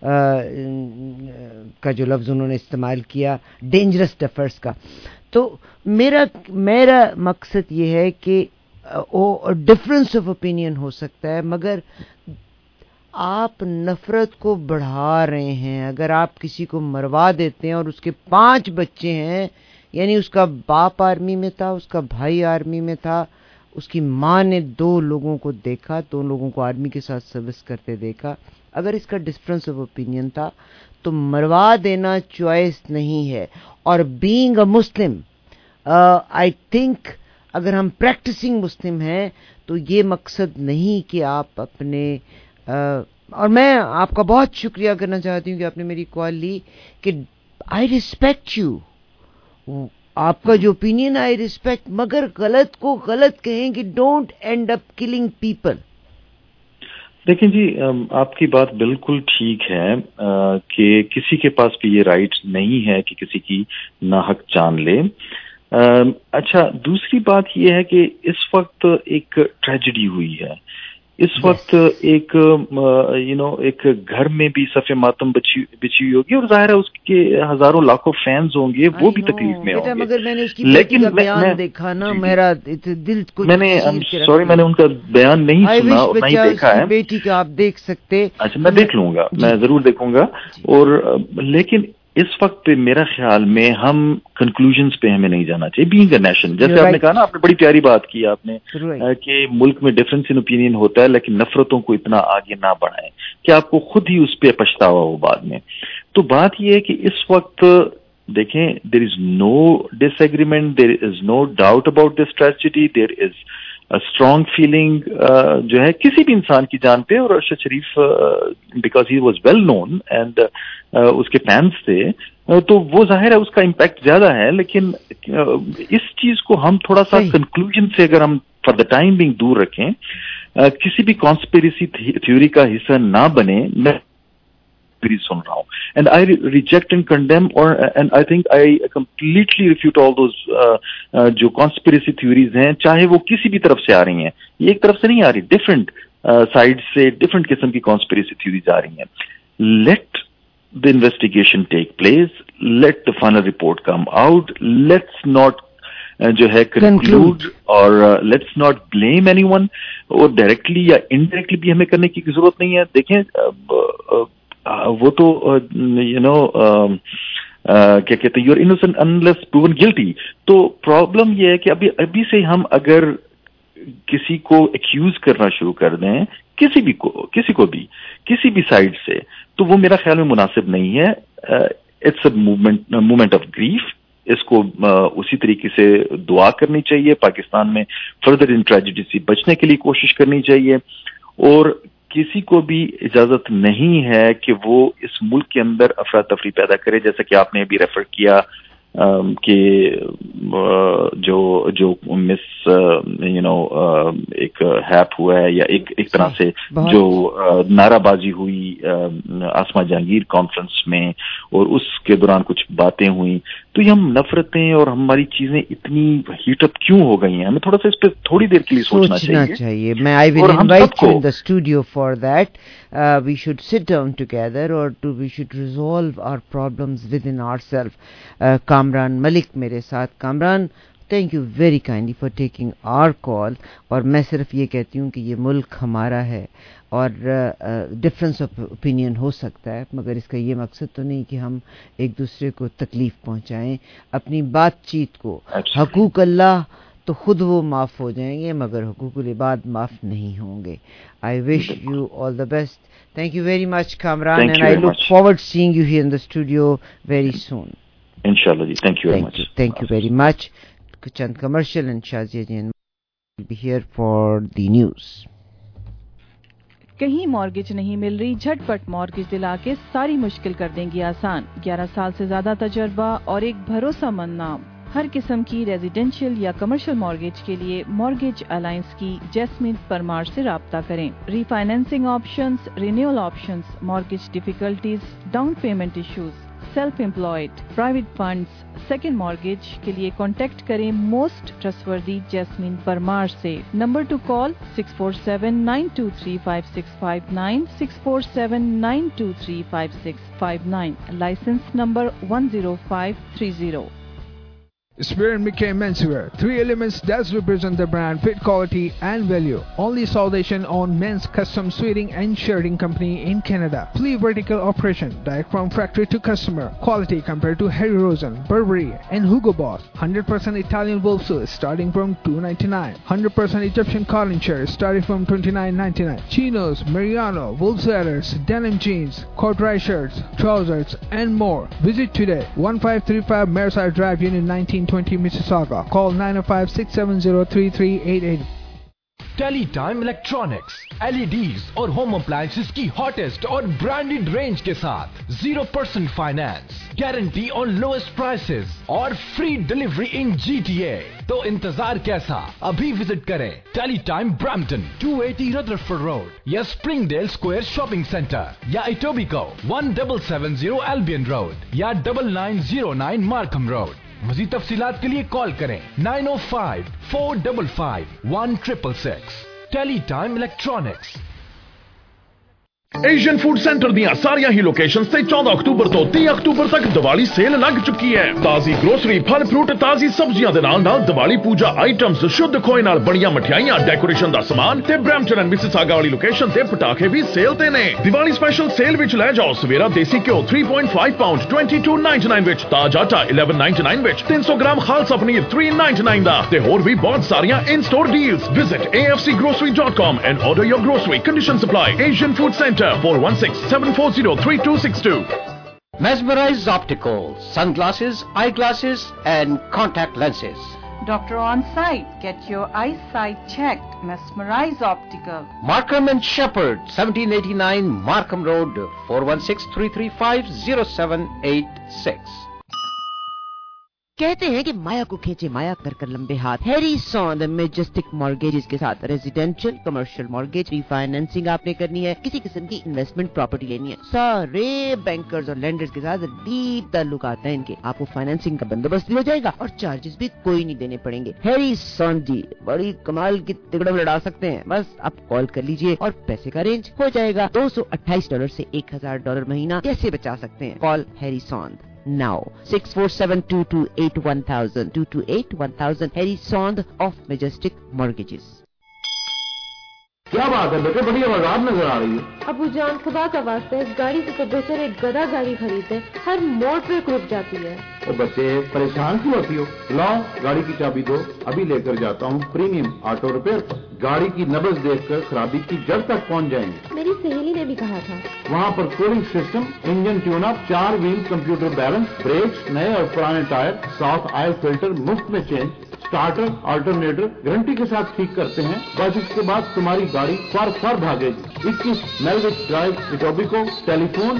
کا جو لفظ انہوں نے استعمال کیا, ڈینجرس ڈفرس کا. تو میرا مقصد یہ ہے کہ ڈفرینس آف اوپینین ہو سکتا ہے, مگر آپ نفرت کو بڑھا رہے ہیں. اگر آپ کسی کو مروا دیتے ہیں اور اس کے 5 بچے ہیں, یعنی اس کا باپ آرمی میں تھا, اس کا بھائی آرمی میں تھا, اس کی ماں نے 2 لوگوں کو دیکھا, 2 لوگوں کو آرمی کے ساتھ سروس کرتے دیکھا. اگر اس کا ڈفرینس آف اوپینین تھا تو مروا دینا چوائس نہیں ہے. اور being a Muslim, I think اگر ہم پریکٹسنگ مسلم ہیں تو یہ مقصد نہیں کہ آپ اپنے اور میں آپ کا بہت شکریہ کرنا چاہتی ہوں کہ آپ نے میری کال لی, کہ آئی ریسپیکٹ یو, آپ کا جو اوپینین آئی ریسپیکٹ, مگر غلط کو غلط کہیں کہ don't end up killing people. دیکھیں جی, آپ کی بات بالکل ٹھیک ہے کہ کسی کے پاس بھی یہ رائٹ نہیں ہے کہ کسی کی ناحق جان لے. اچھا, دوسری بات یہ ہے کہ اس وقت ایک ٹریجڈی ہوئی ہے. اس وقت ایک ایک گھر میں بھی صف ماتم بچی ہوئی ہوگی, اور ظاہر ہے اس کے ہزاروں لاکھوں فینز ہوں گے, وہ بھی تکلیف میں ہوں گے. مگر میں نے اس کی بیٹی کا بیان دیکھا نا, میرا دل کو, میں نے ان کا بیان نہیں سنا اور نہیں دیکھا ہے. بیٹی کا آپ دیکھ سکتے. اچھا, میں دیکھ لوں گا, میں ضرور دیکھوں گا. اور لیکن اس وقت پہ میرا خیال میں ہم کنکلوژنز پہ ہمیں نہیں جانا چاہیے. بینگ اے نیشن, جیسے آپ نے کہا نا, آپ نے بڑی پیاری بات کی آپ نے, کہ ملک میں ڈفرینس ان اوپینین ہوتا ہے, لیکن نفرتوں کو اتنا آگے نہ بڑھائیں کہ آپ کو خود ہی اس پہ پچھتاوا ہو بعد میں. تو بات یہ ہے کہ اس وقت دیکھیں, there is no disagreement, there is no doubt about this tragedy, there is strong feeling جو ہے کسی بھی انسان کی جان پہ. اور Arshad Sharif, because he was well known and اس کے فینس تھے, تو وہ ظاہر ہے اس کا امپیکٹ زیادہ ہے. لیکن اس چیز کو ہم تھوڑا سا کنکلوژن سے اگر ہم فار دا ٹائم بینگ دور رکھیں, کسی بھی کانسپیریسی تھیوری کا حصہ نہ بنے. میں سن رہا ہوں and I reject and condemn and I think I completely refute all those جو conspiracy theories ہیں, چاہے وہ کسی بھی طرف سے آ رہی ہیں. یہ ایک طرف سے نہیں آ رہی, different side سے different قسم کی conspiracy theories آ رہی ہیں. Let the investigation take place, let the final report come out, let's not جو ہے conclude اور let's not blame anyone, اور directly یا indirectly بھی ہمیں کرنے کی ضرورت نہیں ہے. دیکھیں وہ تو کیا کہتے ہیں, you are innocent unless proven guilty. تو پرابلم یہ ہے کہ ابھی سے ہم اگر کسی کو ایکیوز کرنا شروع کر دیں, کسی کو بھی کسی بھی سائڈ سے, تو وہ میرا خیال میں مناسب نہیں ہے. It's a moment of grief. اس کو اسی طریقے سے دعا کرنی چاہیے, پاکستان میں فردر ان ٹریجڈی سے بچنے کے لیے کوشش کرنی چاہیے, اور کسی کو بھی اجازت نہیں ہے کہ وہ اس ملک کے اندر افراتفری پیدا کرے. جیسا کہ آپ نے ابھی ریفر کیا کہ جو مس ایک ہیپ ہوا ہے, یا ایک طرح سے جو نعرہ بازی ہوئی آسما جہانگیر کانفرنس میں, اور اس کے دوران کچھ باتیں ہوئیں, تو یہ ہم نفرتیں اور ہماری چیزیں اتنی ہیٹ اپ کیوں ہو گئی ہیں, ہمیں تھوڑا سا اس پہ تھوڑی دیر کے لیے سوچنا چاہیے. میں I will invite you in the studio for that. We should sit down together, or we should resolve our problems within ourselves. Kamran ملک میرے ساتھ. Kamran, thank you very kindly for taking our call. اور میں صرف یہ کہتی ہوں کہ یہ ملک ہمارا ہے, اور ڈفرینس آف اوپینین ہو سکتا ہے, مگر اس کا یہ مقصد تو نہیں کہ ہم ایک دوسرے کو تکلیف پہنچائیں. اپنی بات چیت کو حقوق اللہ تو خود وہ معاف ہو جائیں گے مگر حقوق العباد معاف نہیں ہوں گے. I wish you all the best. Thank you very much, Kamran, and I look forward to seeing you here in the studio very soon. Inshallah ji. Thank you very much. Thank you very much. Chand commercial and Shazia ji will be here for the news. کہیں mortgage نہیں مل رہی؟ جھٹپٹ mortgage دلا کے ساری مشکل کر دیں گی آسان. 11 سال سے زیادہ تجربہ اور ایک بھروسہ مند نام. ہر قسم کی ریزیڈینشیل یا کمرشل مارگیج کے لیے مارگیج الائنس کی جیسمین پرمار سے رابطہ کریں. Refinancing options, renewal options, mortgage difficulties, down payment issues, self employed, private funds, second mortgage کے لیے کانٹیکٹ کریں موسٹ ٹرسٹوردی جیسمین پرمار سے. Number to call 6479235659 6479235659. Licence number 10530. Spear & McKay Menswear. 3 elements that represent the brand, fit, quality and value. Only South Asian owned men's custom suiting and shirting company in Canada. Fully vertical operation, direct from factory to customer. Quality compared to Harry Rosen, Burberry and Hugo Boss. 100% Italian wool suits starting from $299. 100% Egyptian cotton shirts starting from $29.99. Chinos, Mariano, wool sweaters, denim jeans, corduroy shirts, trousers and more. Visit today. 1535 Mareside Drive, Unit 1920 Mississauga. Call 905-670-3388. Teletime Electronics, LEDs اور home appliances کی hottest اور branded range کے ساتھ 0% finance, guarantee اور lowest prices اور free delivery in GTA. تو انتظار کیسا؟ ابھی وزٹ کریں Teletime Brampton 280 Rutherford road یا Springdale square shopping centre یا ایٹوبیکو 1770 البین روڈ یا 9909 مارکھم روڈ. مزید تفصیلات کے لیے کال کریں 905-455-1666. Teletime electronics. Asian food centre دیا ساریا ہی لوکیشنز سے 14 اکتوبر تو 30 اکتوبر تک دیوالی سیل لگ چکی ہے. تازی گروسری, پھل فروٹ, تازی سبزیاں دے نال نال دیوالی پوجا آئٹمز, شدھ کھوئے نال بڑیاں مٹھائیاں, ڈیکوریشن دا سامان تے برامپٹن اینڈ مسیساگا والی لوکیشن تے پٹاخے بھی سیل تے نے. دیوالی سپیشل سیل وچ لے جاؤ سویرا دیسی گھیو 3.5 پاؤنڈ 22.99 وچ, تاج آٹا 11.99 وچ, 300 گرام خالصہ پنیر 3.99 دا تے ہور بھی بہت ساریاں in store deals. Visit afcgrocery.com and order your grocery. Conditions apply. Asian Food Center 416-740-3262. Mesmerize Optical, sunglasses, eyeglasses and contact lenses. Doctor on site. Get your eyesight checked. Mesmerize Optical. Markham and Shepherd, 1789 Markham Road, 416-335-0786. کہتے ہیں کہ مایا کو کھینچے مایا کر کر لمبے ہاتھ. Harry سوند majestic mortgages کے ساتھ residential commercial mortgage refinancing آپ نے کرنی ہے, کسی قسم کی انویسٹمنٹ پراپرٹی لینی ہے, سارے بینکرز اور لینڈرز کے ساتھ ڈیپ تعلقات ہیں ان کے. آپ کو فائنینسنگ کا بندوبست بھی ہو جائے گا اور چارجز بھی کوئی نہیں دینے پڑیں گے. ہیری سوند جی بڑی کمال کی تگڑا لڑا سکتے ہیں. بس آپ کال کر لیجئے اور پیسے کا رینج ہو جائے گا. $228 سے $1000 مہینہ کیسے بچا سکتے ہیں؟ Call Harry Sondh now 647-228-1000 228-1000 Harry Sond of Majestic Mortgages. کیا بات ہے بیٹے, بڑی آواز نظر آ رہی ہے. ابو جان خدا کا واسطہ اس گاڑی سے تو بہتر ایک گدا گاڑی خریدے, ہر موڑ پہ رک جاتی ہے. بچے پریشان کیوں ہوتی ہو؟ لاؤ گاڑی کی چابی دو, ابھی لے کر جاتا ہوں پریمیم آٹو ریپیئر. گاڑی کی نبض دیکھ کر خرابی کی جڑ تک پہنچ جائیں گے. میری سہیلی نے بھی کہا تھا. وہاں پر cooling system, engine tune up, 4 wheel computer balance, brakes, نئے اور پرانے ٹائر, ساتھ آئل فلٹر مفت میں چینج, اسٹارٹر آلٹرنیٹر گارنٹی کے ساتھ ٹھیک کرتے ہیں. بس اس کے بعد تمہاری گاڑی فار بھاگے گی. 21 میلوک ڈرائیو ایٹوبیکو. ٹیلی فون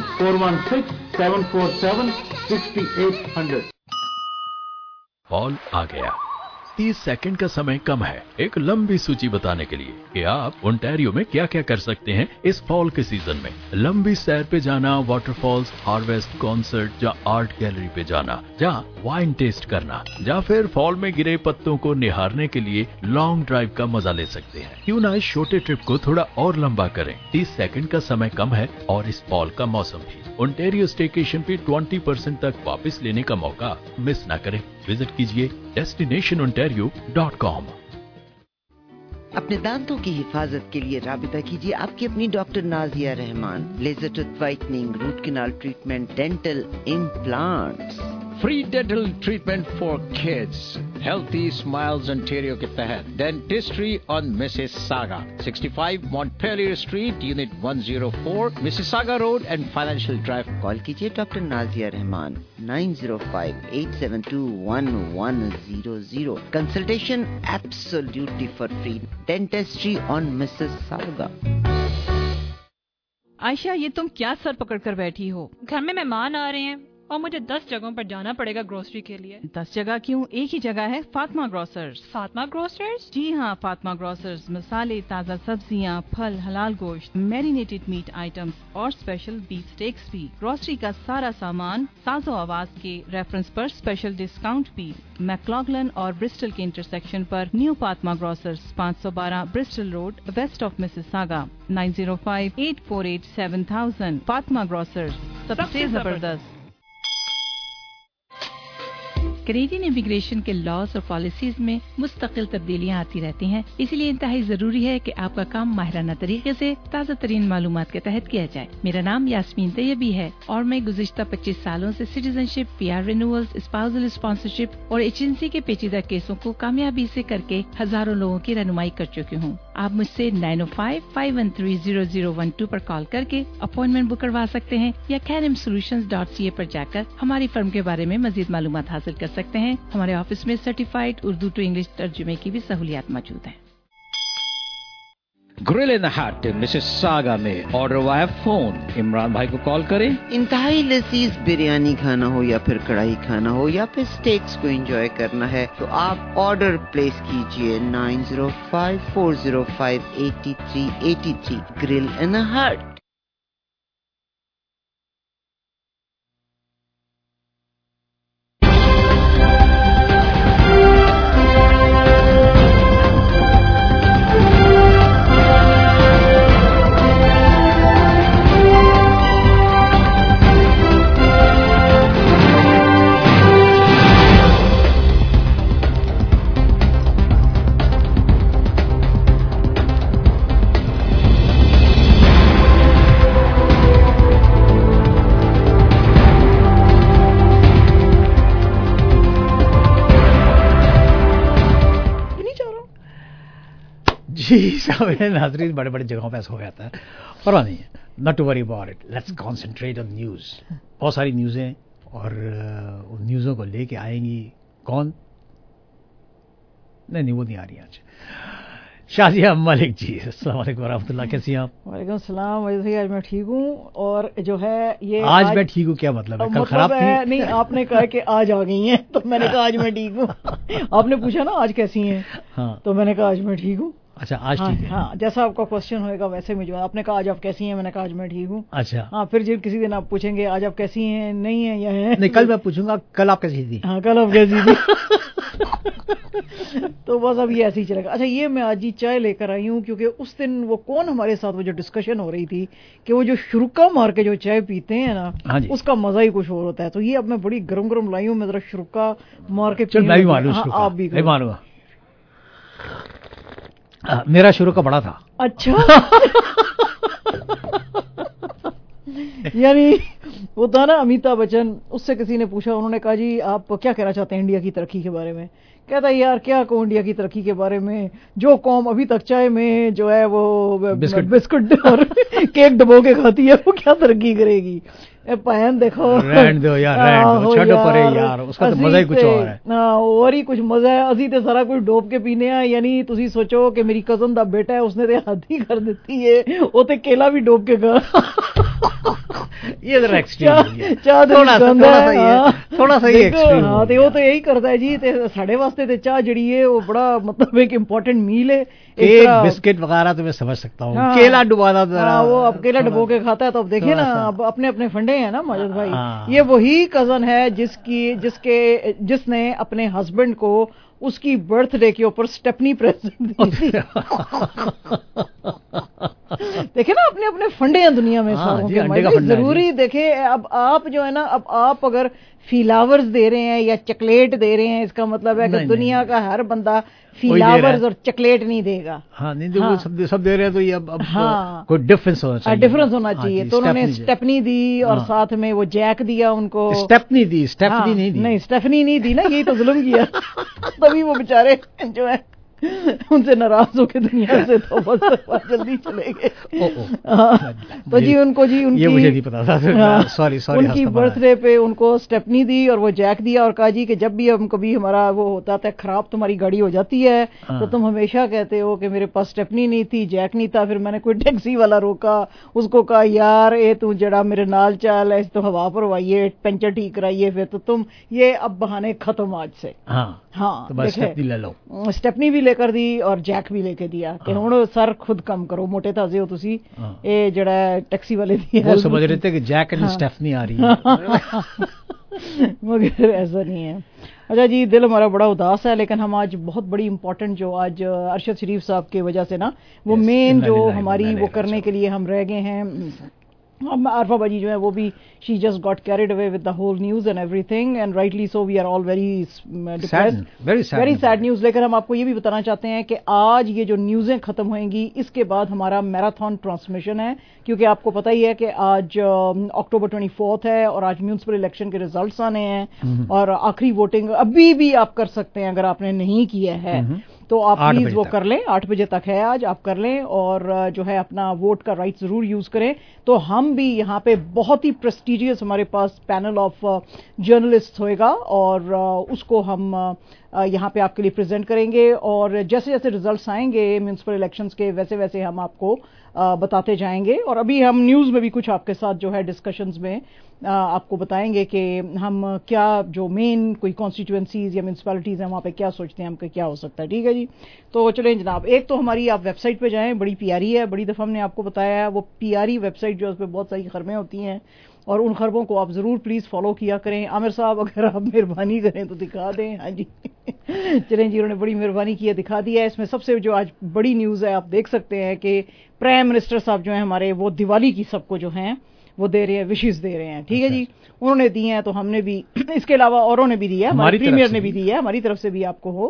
416-747-6800. فال آ گیا. 30 سیکنڈ کا سمے کم ہے ایک لمبی سوچی بتانے کے لیے کہ آپ اونٹیریو میں کیا کیا کر سکتے ہیں اس فال کے سیزن میں. لمبی سیر پہ جانا, واٹر فالز, ہارویسٹ, کانسرٹ یا آرٹ گیلری پہ جانا, یا وائن ٹیسٹ کرنا, یا پھر فال میں گرے پتوں کو نہارنے کے لیے لانگ ڈرائیو کا مزہ لے سکتے ہیں. کیوں نہ اس چھوٹے ٹرپ کو تھوڑا اور لمبا کریں. 30 سیکنڈ کا سمے کم ہے اور اس فال کا موسم بھی. اونٹیریو اسٹیکیشن پہ 20% تک واپس لینے کا موقع مس نہ کریں. وزٹ کیجیے destinationontario.com. اپنے دانتوں کی حفاظت کے لیے رابطہ کیجیے آپ کی اپنی doctor Nazia Rahman. Laser tooth whitening, root canal treatment, dental implants. Free dental treatment for kids healthy smiles Ontario के तहत dentistry on Mississauga 65 Montpellier street unit 104 Mississauga road and financial drive. Call कीजिए doctor Nazia Rahman 905-872-1100। Consultation absolutely for free. Dentistry on Mississauga. Ayesha, ये तुम क्या sir पकड़ कर बैठी हो? घर में मेहमान आ रहे हैं और मुझे 10 जगहों पर जाना पड़ेगा ग्रोसरी के लिए। 10 जगह क्यों? एक ही जगह है, फातिमा ग्रोसर्स। फातिमा ग्रोसर्स? जी हाँ, फातिमा ग्रोसर्स मसाले, ताज़ा सब्जियाँ, फल, हलाल गोश्त, मैरिनेटेड मीट आइटम्स और स्पेशल बीफ स्टेक्स भी। ग्रोसरी का सारा सामान साजो आवाज के रेफरेंस पर स्पेशल डिस्काउंट भी। मैक्लॉगलन और ब्रिस्टल के इंटरसेक्शन पर new Fatima grocers 512 Bristol road west of Mississauga 9058487000। Fatima grocers, सबसे जबरदस्त। कैनेडियन इमिग्रेशन के लॉज और पॉलिसीज में मुस्तकिल तब्दीलियां आती रहती हैं, इसलिए इंतहाई जरूरी है कि आपका काम माहिराना तरीके से ताज़ा तरीन मालूमात के तहत किया जाए। मेरा नाम यास्मीन तैयबी है और मैं गुज़िश्ता 25 सालों से citizenship, PR renewals, spousal sponsorship और एजेंसी के पेचीदा केसों को कामयाबी से करके हजारों लोगों की रहनुमाई कर चुकी हूँ। आप मुझसे 905-513-0012 पर कॉल करके अपॉइंटमेंट बुक करवा सकते हैं या canimsolutions.ca पर जाकर हमारी फर्म के बारे में मजीद मालूमात हासिल कर सकते हैं। हमारे ऑफिस में सर्टिफाइड उर्दू टू इंग्लिश तर्जुमे की भी सहूलियात मौजूद है। Grill in the hut Mississauga में ऑर्डर वाया फोन। इमरान भाई को कॉल करें। इंतहाई लजीज बिरयानी खाना हो या फिर कढ़ाई खाना हो या फिर स्टेक्स को एंजॉय करना है तो आप ऑर्डर प्लेस कीजिए 905-405-8383। ग्रिल इन द हट। जी साहब, नाजरीन बड़े बड़े जगहों पे ऐसा हो जाता है, परवाह नहीं है, not to worry about it, let's concentrate on news. बहुत सारी न्यूज़ें और उन न्यूज़ों को लेके आएंगी कौन? नहीं वो नहीं आ रही आज। शाजिया मलिक जी, अस्सलाम वालेकुम वरहमतुल्लाह, कैसी हैं आप? वालेकुम सलाम। वैसे आज मैं ठीक हूँ और जो है ये आज मैं ठीक हूँ क्या मतलब है? कल मतलब खराब थी? नहीं, आपने कहा कि आज आ गई हैं तो मैंने कहा आज मैं ठीक हूँ। आपने पूछा ना आज कैसी हैं, हाँ, तो मैंने कहा आज मैं ठीक हूँ। अच्छा, आज ठीक है। हाँ, जैसा आपका क्वेश्चन होएगा वैसे मुझे। आपने कहा आज आप कैसी हैं, मैंने कहा आज मैं ठीक हूँ। अच्छा, हाँ, फिर जब किसी दिन आप पूछेंगे आज आप कैसी हैं, नहीं है या है, नहीं कल मैं पूछूंगा कल आप कैसी थी। हाँ, कल आप कैसी थी। तो बस अब ये ऐसे ही चलेगा। अच्छा, ये मैं आज ही चाय लेकर आई हूँ क्योंकि उस दिन वो कौन हमारे साथ वो जो डिस्कशन हो रही थी कि वो जो शुरुका मार के जो चाय पीते हैं ना, हाँ, उसका मजा ही कुछ और होता है। तो ये अब मैं बड़ी गरम गरम लाई हूँ, मैं जरा शुरुका मार के चल मैं भी मानूं, आप भी मानूंगा। मेरा शुरू का बड़ा था। अच्छा। यानी वो था ना अमिताभ बच्चन, उससे किसी ने पूछा, उन्होंने कहा जी आप क्या कहना चाहते हैं इंडिया की तरक्की के बारे में? कहता है यार क्या कहूँ इंडिया की तरक्की के बारे में, जो कौम अभी तक चाय में जो है वो बिस्कुट और केक डबो के खाती है वो क्या तरक्की करेगी? पहन देखो, रहने दो यार, रहने दो, छोड़ो परे यार, उसका तो मजा ही कुछ और है। और ही कुछ मजा है, असी ते सारा कुछ डोब के पीने हैं। यानी तुसी सोचो कि मेरी कजन दा बेटा है, उसने ते हाथी कर देती है, वो ते केला भी डोब के कर। ये जरा एक्सट्रीम है, थोड़ा सा ही एक्सट्रीम। हाँ, तो वो तो यही करता है जी। ते साढ़े वास्ते ते चाह जड़ी है वो बड़ा मतलब एक इम्पोर्टेंट मील है। एक बिस्किट वगैरह तो मैं समझ सकता हूँ, केला डुबाना तो वो अब केला डुबो के खाता है तो अब देखिए ना, अब अपने अपने फंडे हैं ना माजिद भाई। ये वही कजन है जिसने अपने हस्बैंड को उसकी बर्थडे के ऊपर स्टेपनी प्रेजेंट दी थी। देखे ना, अपने अपने फंडे हैं दुनिया में सारों के। जरूरी देखे, अब आप जो है ना, अब आप अगर فلاورز دے رہے ہیں یا چاکلیٹ دے رہے ہیں، اس کا مطلب ہے کہ دنیا کا ہر بندہ فلاورز اور چاکلیٹ نہیں دے گا. ہاں نہیں سب دے رہے ہیں، تو یہ اب کوئی ڈفرنس ہونا چاہیے. ڈفرنس ہونا چاہیے. تو انہوں نے اسٹیپنی دی اور ساتھ میں وہ جیک دیا ان کو. اسٹیپنی نہیں دی. نہیں اسٹیفنی نہیں دی نا، یہی تو ظلم کیا. تبھی وہ بیچارے جو ہے ان سے ناراض ہو کے دنیا سے تو بس جلدی چلے گئے. تو جی ان کو یہ مجھے نہیں پتا تھا، سوری ان کی برتھ ڈے پہ ان کو اسٹیپنی دی اور وہ جیک دیا اور کہا جی کہ جب بھی ہم کبھی ہمارا وہ ہوتا تھا خراب تمہاری گاڑی ہو جاتی ہے تو تم ہمیشہ کہتے ہو کہ میرے پاس اسٹیپنی نہیں تھی، جیک نہیں تھا. پھر میں نے کوئی ٹیکسی والا روکا، اس کو کہا یار اے تو جڑا میرے نال چال ہے، تو ہوا پروائیے، پنچر ٹھیک کرائیے. پھر تو تم یہ اب بہانے ختم آج سے. ہاں اسٹیپنی بھی لے کر دی اور جیک بھی لے کے دیا کہ ہوں سر خود کم کرو، موٹے تازے ہو تسی. اے جڑا ٹیکسی والے دی وہ سمجھ رہے تھے کہ جیک اینڈ اسٹیفنی آ رہی ہے، مگر ایسا نہیں ہے. اچھا جی دل ہمارا بڑا اداس ہے، لیکن ہم آج بہت بڑی امپورٹنٹ جو آج ارشد شریف صاحب کی وجہ سے نا وہ مین جو ہماری وہ کرنے کے لیے ہم رہ گئے ہیں. عارفہ باجی جو ہے وہ بھی she just got carried away with the whole news and everything and rightly so we are all very depressed, very sad news. لیکن ہم آپ کو یہ بھی بتانا چاہتے ہیں کہ آج یہ جو نیوزیں ختم ہوئیں گی اس کے بعد ہمارا میراتھن ٹرانسمیشن ہے، کیونکہ آپ کو پتہ ہی ہے کہ آج اکتوبر 24 ہے اور آج میونسپل الیکشن کے ریزلٹس آنے ہیں اور آخری ووٹنگ ابھی بھی آپ کر سکتے ہیں اگر آپ نے نہیں کیا ہے تو آپ پلیز وہ کر لیں. 8 بجے تک ہے آج، آپ کر لیں اور جو ہے اپنا ووٹ کا رائٹ ضرور یوز کریں. تو ہم بھی یہاں پہ بہت ہی پریسٹیجیس ہمارے پاس پینل آف جرنلسٹ ہوئے گا اور اس کو ہم یہاں پہ آپ کے لیے پریزنٹ کریں گے اور جیسے جیسے ریزلٹس آئیں گے میونسپل الیکشنز کے ویسے ویسے ہم آپ کو بتاتے جائیں گے. اور ابھی ہم نیوز میں بھی کچھ آپ کے ساتھ جو ہے ڈسکشنز میں آپ کو بتائیں گے کہ ہم کیا جو مین کوئی کانسٹیٹوئنسیز یا میونسپلٹیز ہیں وہاں پہ کیا سوچتے ہیں ہم کہ کیا ہو سکتا ہے. ٹھیک ہے جی، تو چلیں جناب. ایک تو ہماری آپ ویب سائٹ پہ جائیں، بڑی پیاری ہے، بڑی دفعہ ہم نے آپ کو بتایا ہے وہ پیاری ویب سائٹ جو اس پہ بہت ساری خبریں ہوتی ہیں اور ان خبروں کو آپ ضرور پلیز فالو کیا کریں. عامر صاحب اگر آپ مہربانی کریں تو دکھا دیں. ہاں جی چلیں جی، انہوں نے بڑی مہربانی کی ہے، دکھا دیا ہے. اس میں سب سے جو آج بڑی نیوز ہے آپ دیکھ سکتے ہیں کہ پرائم منسٹر صاحب جو ہیں ہمارے وہ دیوالی کی سب کو جو ہیں وہ دے رہے ہیں، وشز دے رہے ہیں. ٹھیک ہے جی، انہوں نے دی ہیں تو ہم نے بھی، اس کے علاوہ اوروں نے بھی دی ہے، ہمارے پریمیئر نے بھی دی ہے، ہماری طرف سے بھی آپ کو ہو.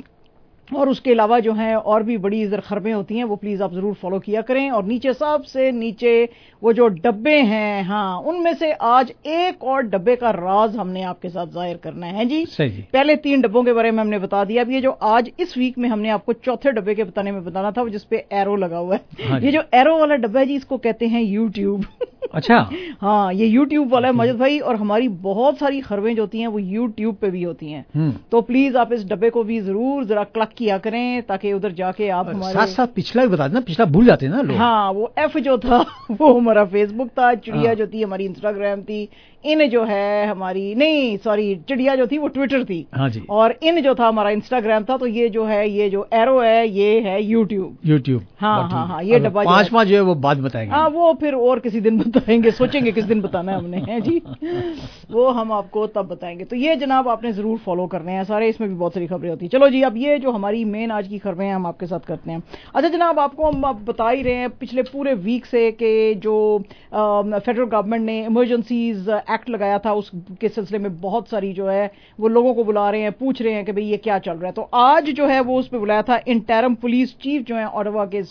اور اس کے علاوہ جو ہیں اور بھی بڑی خبریں ہوتی ہیں وہ پلیز آپ ضرور فالو کیا کریں. اور نیچے سب سے نیچے وہ جو ڈبے ہیں، ہاں ان میں سے آج ایک اور ڈبے کا راز ہم نے آپ کے ساتھ ظاہر کرنا ہے جی. پہلے 3 ڈبوں کے بارے میں ہم نے بتا دیا، اب یہ جو آج اس ویک میں ہم نے آپ کو چوتھے ڈبے کے بتانے میں بتانا تھا جس پہ ایرو لگا ہوا ہے. یہ جو ایرو والا ڈبا ہے جی اس کو کہتے ہیں یوٹیوب. اچھا ہاں یہ یوٹیوب والا ہے مجد بھائی، اور ہماری بہت ساری خبریں جو ہوتی ہیں وہ یوٹیوب پہ بھی ہوتی ہیں. تو پلیز آپ اس ڈبے کو بھی ضرور ذرا کلک کیا کریں تاکہ ادھر جا کے آپ ہمارے ساتھ ساتھ پچھلا بھی بتا دینا، پچھلا بھول جاتے ہیں نا لوگ. ہاں وہ ایف جو تھا وہ ہمارا فیس بک تھا، چڑیا جو تھی ہماری انسٹاگرام تھی، ان جو ہے ہماری نہیں سوری چڑیا جو تھی وہ ٹویٹر تھی، اور ان جو تھا ہمارا انسٹاگرام تھا. تو یہ جو ہے یہ جو ایرو ہے یہ ہے یوٹیوب. ہاں ہاں ہاں یہ ڈبا 5 جو ہے وہ بعد بتائیں گے. ہاں وہ پھر اور کسی دن بتائیں گے، سوچیں گے کس دن بتانا ہے ہم نے جی، وہ ہم آپ کو تب بتائیں گے. تو یہ جناب آپ نے ضرور فالو کرنے ہیں سارے، اس میں بھی بہت ساری خبریں ہوتی ہیں. چلو جی اب یہ جو ہماری مین آج کی خبریں ہیں ہم آپ کے ساتھ کرتے ہیں. اچھا جناب آپ کو ہم بتا ہی رہے ہیں پچھلے پورے ویک سے کہ جو فیڈرل گورنمنٹ نے ایمرجنسیز ایکٹ لگایا تھا اس کے سلسلے میں بہت ساری جو ہے وہ لوگوں کو بلا رہے ہیں، پوچھ رہے ہیں کہ بھئی یہ کیا چل رہا ہے. تو آج جو ہے وہ اس پہ بلایا تھا انٹرم پولیس چیف جو ہیں اوٹاوا کے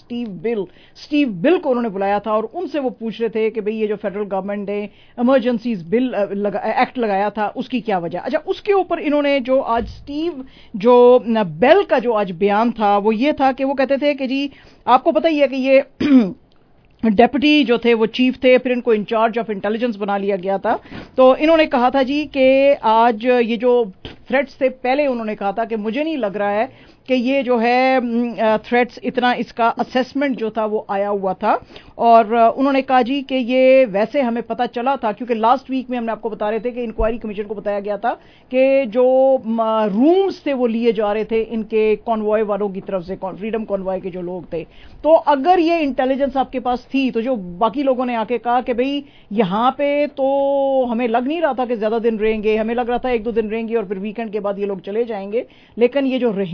اسٹیو بل کو انہوں نے بلایا تھا اور ان سے وہ پوچھ رہے تھے کہ بھئی یہ جو فیڈرل گورنمنٹ نے ایمرجنسیز بل ایکٹ لگایا تھا اس کی کیا وجہ. اچھا اس کے اوپر انہوں نے جو آج اسٹیو جو بیل کا جو آج بیان تھا وہ یہ تھا کہ وہ کہتے تھے کہ جی آپ کو پتہ ہی ہے کہ یہ ڈیپٹی جو تھے وہ چیف تھے، پھر ان کو انچارج آف انٹیلیجنس بنا لیا گیا تھا. تو انہوں نے کہا تھا جی کہ آج یہ جو تھریٹس تھے پہلے انہوں نے کہا تھا کہ مجھے نہیں لگ رہا ہے کہ یہ جو ہے تھریٹس اتنا اس کا اسیسمنٹ جو تھا وہ آیا ہوا تھا. اور انہوں نے کہا جی کہ یہ ویسے ہمیں پتہ چلا تھا کیونکہ لاسٹ ویک میں ہم نے آپ کو بتا رہے تھے کہ انکوائری کمیشن کو بتایا گیا تھا کہ جو رومز تھے وہ لیے جا رہے تھے ان کے کانوائے والوں کی طرف سے، فریڈم کانوائے کے جو لوگ تھے. تو اگر یہ انٹیلیجنس آپ کے پاس تھی تو جو باقی لوگوں نے آ کے کہا کہ بھئی یہاں پہ تو ہمیں لگ نہیں رہا تھا کہ زیادہ دن رہیں گے، ہمیں لگ رہا تھا 1-2 دن رہیں گے اور پھر ویکینڈ کے بعد یہ لوگ چلے جائیں گے، لیکن یہ جو رہے ہیں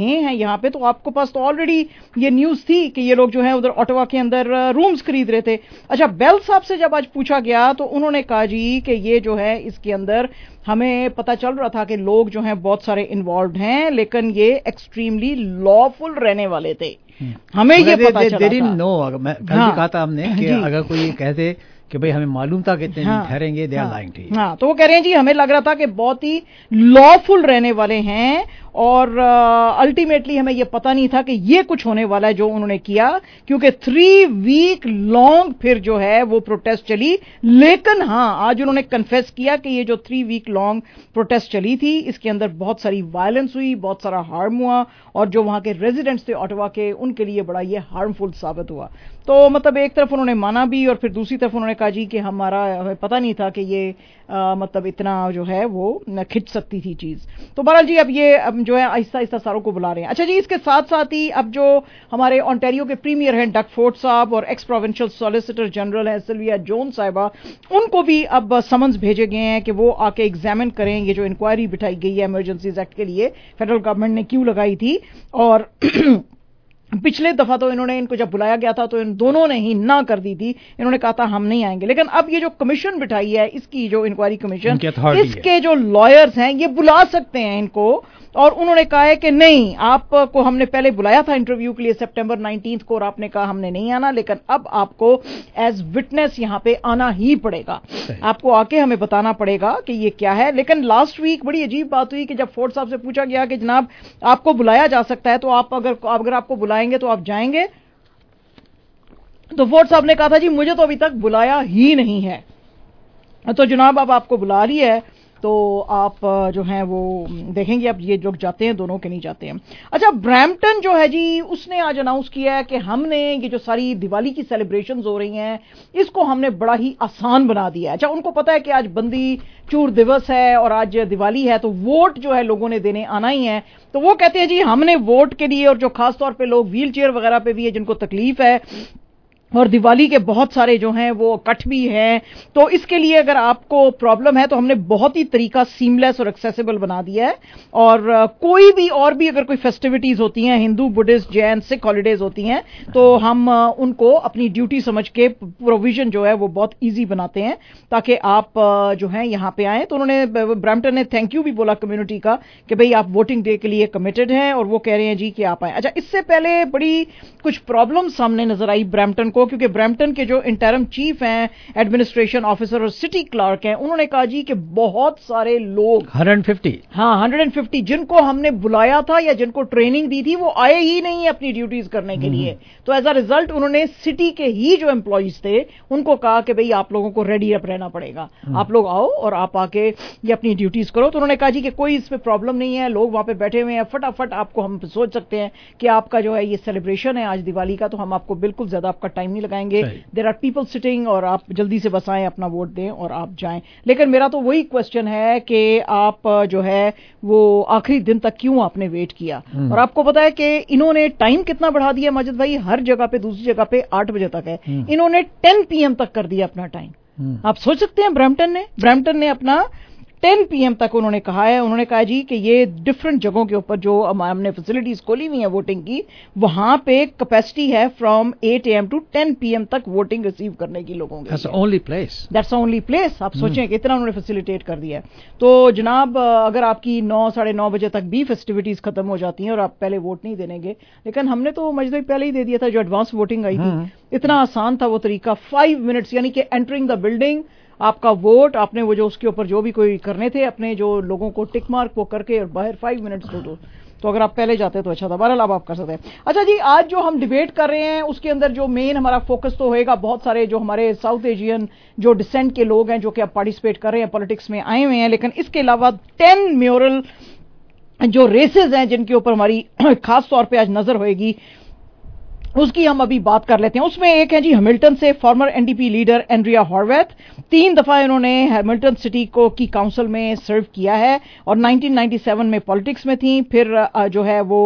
यहाँ पे, तो आपको पास तो ऑलरेडी ये न्यूज थी कि ये लोग जो है उधर ऑटवा के अंदर रूम्स खरीद रहे थे। अच्छा, बेल साहब से जब आज पूछा गया तो उन्होंने कहा जी कि ये जो है इसके अंदर हमें पता चल रहा था कि लोग जो हैं बहुत सारे इन्वॉल्व हैं, लेकिन ये एक्सट्रीमली लॉफुल रहने वाले थे, हमें ये पता चला था। मैं कल भी कहा था हमने कि अगर कोई ये कहते कि भाई हमें मालूम था कि इतने ठहरेंगे, they are lying to you. हाँ, तो वो कह रहे हैं जी हमें लग रहा था कि बहुत ही लॉफुल रहने वाले हैं और अल्टीमेटली हमें ये पता नहीं था कि ये कुछ होने वाला है जो उन्होंने किया, क्योंकि 3 वीक लॉन्ग फिर जो है वो प्रोटेस्ट चली। लेकिन हाँ, आज उन्होंने कन्फेस किया कि ये जो 3 वीक लॉन्ग प्रोटेस्ट चली थी इसके अंदर बहुत सारी वायलेंस हुई, बहुत सारा हार्म हुआ, और जो वहां के रेजिडेंट्स थे ऑटवा के, उनके लिए बड़ा ये हार्मफुल साबित हुआ। तो मतलब एक तरफ उन्होंने माना भी और फिर दूसरी तरफ उन्होंने कहा जी कि हमें पता नहीं था कि ये मतलब इतना जो है वो खिंच सकती थी चीज। तो बहरहाल जी अब ये जो है आहिस्ता आहिस्ता सारों को बुला रहे हैं। अच्छा जी, इसके साथ साथ ही अब जो हमारे ओंटारियो के प्रीमियर हैं डग फोर्ड साहब और एक्स प्रोविंशियल सॉलिसिटर जनरल है सिल्विया जोन्स साहिबा, उनको भी अब समन्स भेजे गए हैं कि वो आके एग्जामिन करें ये जो इंक्वायरी बिठाई गई है इमरजेंसीज एक्ट के लिए फेडरल गवर्नमेंट ने क्यों लगाई थी। और पिछले दफा तो इनको जब बुलाया गया था तो इन दोनों ने ही ना कर दी थी, इन्होंने कहा था हम नहीं आएंगे। लेकिन अब ये जो कमीशन बिठाई है, इसकी जो इंक्वायरी कमीशन, इसके जो लॉयर्स हैं ये बुला सकते हैं इनको, और उन्होंने कहा है कि नहीं, आपको हमने पहले बुलाया था इंटरव्यू के लिए सितंबर 19 को और आपने कहा हमने नहीं आना, लेकिन अब आपको एज विटनेस यहां पे आना ही पड़ेगा, आपको आके हमें बताना पड़ेगा कि ये क्या है। लेकिन लास्ट वीक बड़ी अजीब बात हुई कि जब फोर्ड साहब से पूछा गया कि जनाब आपको बुलाया जा सकता है तो आप अगर आपको बुलाएंगे तो आप जाएंगे, तो फोर्ड साहब ने कहा था जी मुझे तो अभी तक बुलाया ही नहीं है, तो जनाब अब आपको बुला रही है तो आप जो हैं वो देखेंगे अब ये लोग जाते हैं दोनों के नहीं जाते हैं। अच्छा, ब्रैम्पटन जो है जी उसने आज अनाउंस किया है कि हमने ये जो सारी दिवाली की सेलिब्रेशंस हो रही हैं इसको हमने बड़ा ही आसान बना दिया है। अच्छा, उनको पता है कि आज बंदी चूर दिवस है और आज दिवाली है, तो वोट जो है लोगों ने देने आना ही है, तो वो कहते हैं जी हमने वोट के लिए, और जो खासतौर पर लोग व्हील चेयर वगैरह पे भी है जिनको तकलीफ है और दिवाली के बहुत सारे जो हैं वो कट भी हैं, तो इसके लिए अगर आपको प्रॉब्लम है तो हमने बहुत ही तरीका सीमलेस और एक्सेसिबल बना दिया है। और कोई भी और भी अगर कोई फेस्टिविटीज होती हैं, हिंदू बुद्धिस्ट जैन सिख हॉलीडेज होती हैं, तो हम उनको अपनी ड्यूटी समझ के प्रोविजन जो है वो बहुत ईजी बनाते हैं ताकि आप जो है यहाँ पे आए। तो उन्होंने ब्रैम्पटन ने थैंक यू भी बोला कम्युनिटी का कि भाई आप वोटिंग डे के लिए कमिटेड हैं और वो कह रहे हैं जी कि आप आए। अच्छा, इससे पहले बड़ी कुछ प्रॉब्लम सामने नजर आई ब्रैम्पटन को, क्योंकि ब्रैम्पटन के जो इंटरम चीफ हैं एडमिनिस्ट्रेशन ऑफिसर और सिटी क्लर्क हैं, उन्होंने कहा जी कि बहुत सारे लोग 150 जिनको हमने बुलाया था या जिनको ट्रेनिंग दी थी वो आए ही नहीं अपनी ड्यूटीज करने के लिए। तो एज अ रिजल्ट उन्होंने सिटी के ही जो एम्प्लॉइज थे उनको कहा कि भाई आप लोगों को रेडी अप रहना पड़ेगा, आप लोग आओ और आप आके ये अपनी ड्यूटीज करो। तो उन्होंने कहा जी कि कोई इसमें प्रॉब्लम नहीं है, लोग वहां पे बैठे हुए हैं, फटाफट आपको हम सोच सकते हैं कि आपका जो है ये सेलिब्रेशन है आज दिवाली का, तो हम आपको बिल्कुल ज्यादा आपका टाइम नहीं लगाएंगे, देयर आर पीपल सिटिंग, और आप जल्दी से बस आएं, अपना वोट दें और आप जाएं। लेकिन मेरा तो वही क्वेश्चन है कि आप जो है वो आखिरी दिन तक क्यों आपने वेट किया। और आपको पता है कि इन्होंने टाइम कितना बढ़ा दिया माजिद भाई, हर जगह पे दूसरी जगह पे 8 बजे तक है, इन्होंने 10 PM तक कर दिया अपना टाइम। आप सोच सकते हैं ब्रैम्पटन ने अपना 10 PM तक उन्होंने कहा है। उन्होंने कहा जी कि ये डिफरेंट जगहों के ऊपर जो हमने फैसिलिटीज खोली हुई है वोटिंग की, वहां पे कैपेसिटी है फ्रॉम 8 AM टू 10 PM तक वोटिंग रिसीव करने की लोगों की। That's the only place. आप सोचें कि इतना उन्होंने फैसिलिटेट कर दिया है। तो जनाब अगर आपकी 9 साढ़े 9 बजे तक भी फेस्टिविटीज खत्म हो जाती हैं और आप पहले वोट नहीं देंगे, लेकिन हमने तो मजदूरी पहले ही दे दिया था, जो एडवांस वोटिंग आई थी, इतना आसान था वो तरीका। 5 मिनट्स यानी कि एंटरिंग द बिल्डिंग, आपका वोट, आपने वो जो उसके ऊपर जो भी कोई करने थे अपने जो लोगों को टिक मार्क वो करके और बाहर 5 मिनट्स दो। तो अगर आप पहले जाते तो अच्छा था, बहरहाल अब आप कर सकते हैं। अच्छा जी, आज जो हम डिबेट कर रहे हैं उसके अंदर जो मेन हमारा फोकस तो होएगा, बहुत सारे जो हमारे साउथ एशियन जो डिसेंट के लोग हैं जो कि अब पार्टिसिपेट कर रहे हैं, पॉलिटिक्स में आए हुए हैं, लेकिन इसके अलावा 10 म्यूरल जो रेसेस हैं जिनके ऊपर हमारी खास तौर पर आज नजर होएगी। उसकी हम अभी बात कर लेते हैं। उसमें एक है जी हैमिल्टन से former NDP leader Andrea Horwath. 3 दफा इन्होंने हैमिल्टन सिटी को की काउंसिल में सर्व किया है और 1997 में पॉलिटिक्स में थी। फिर जो है वो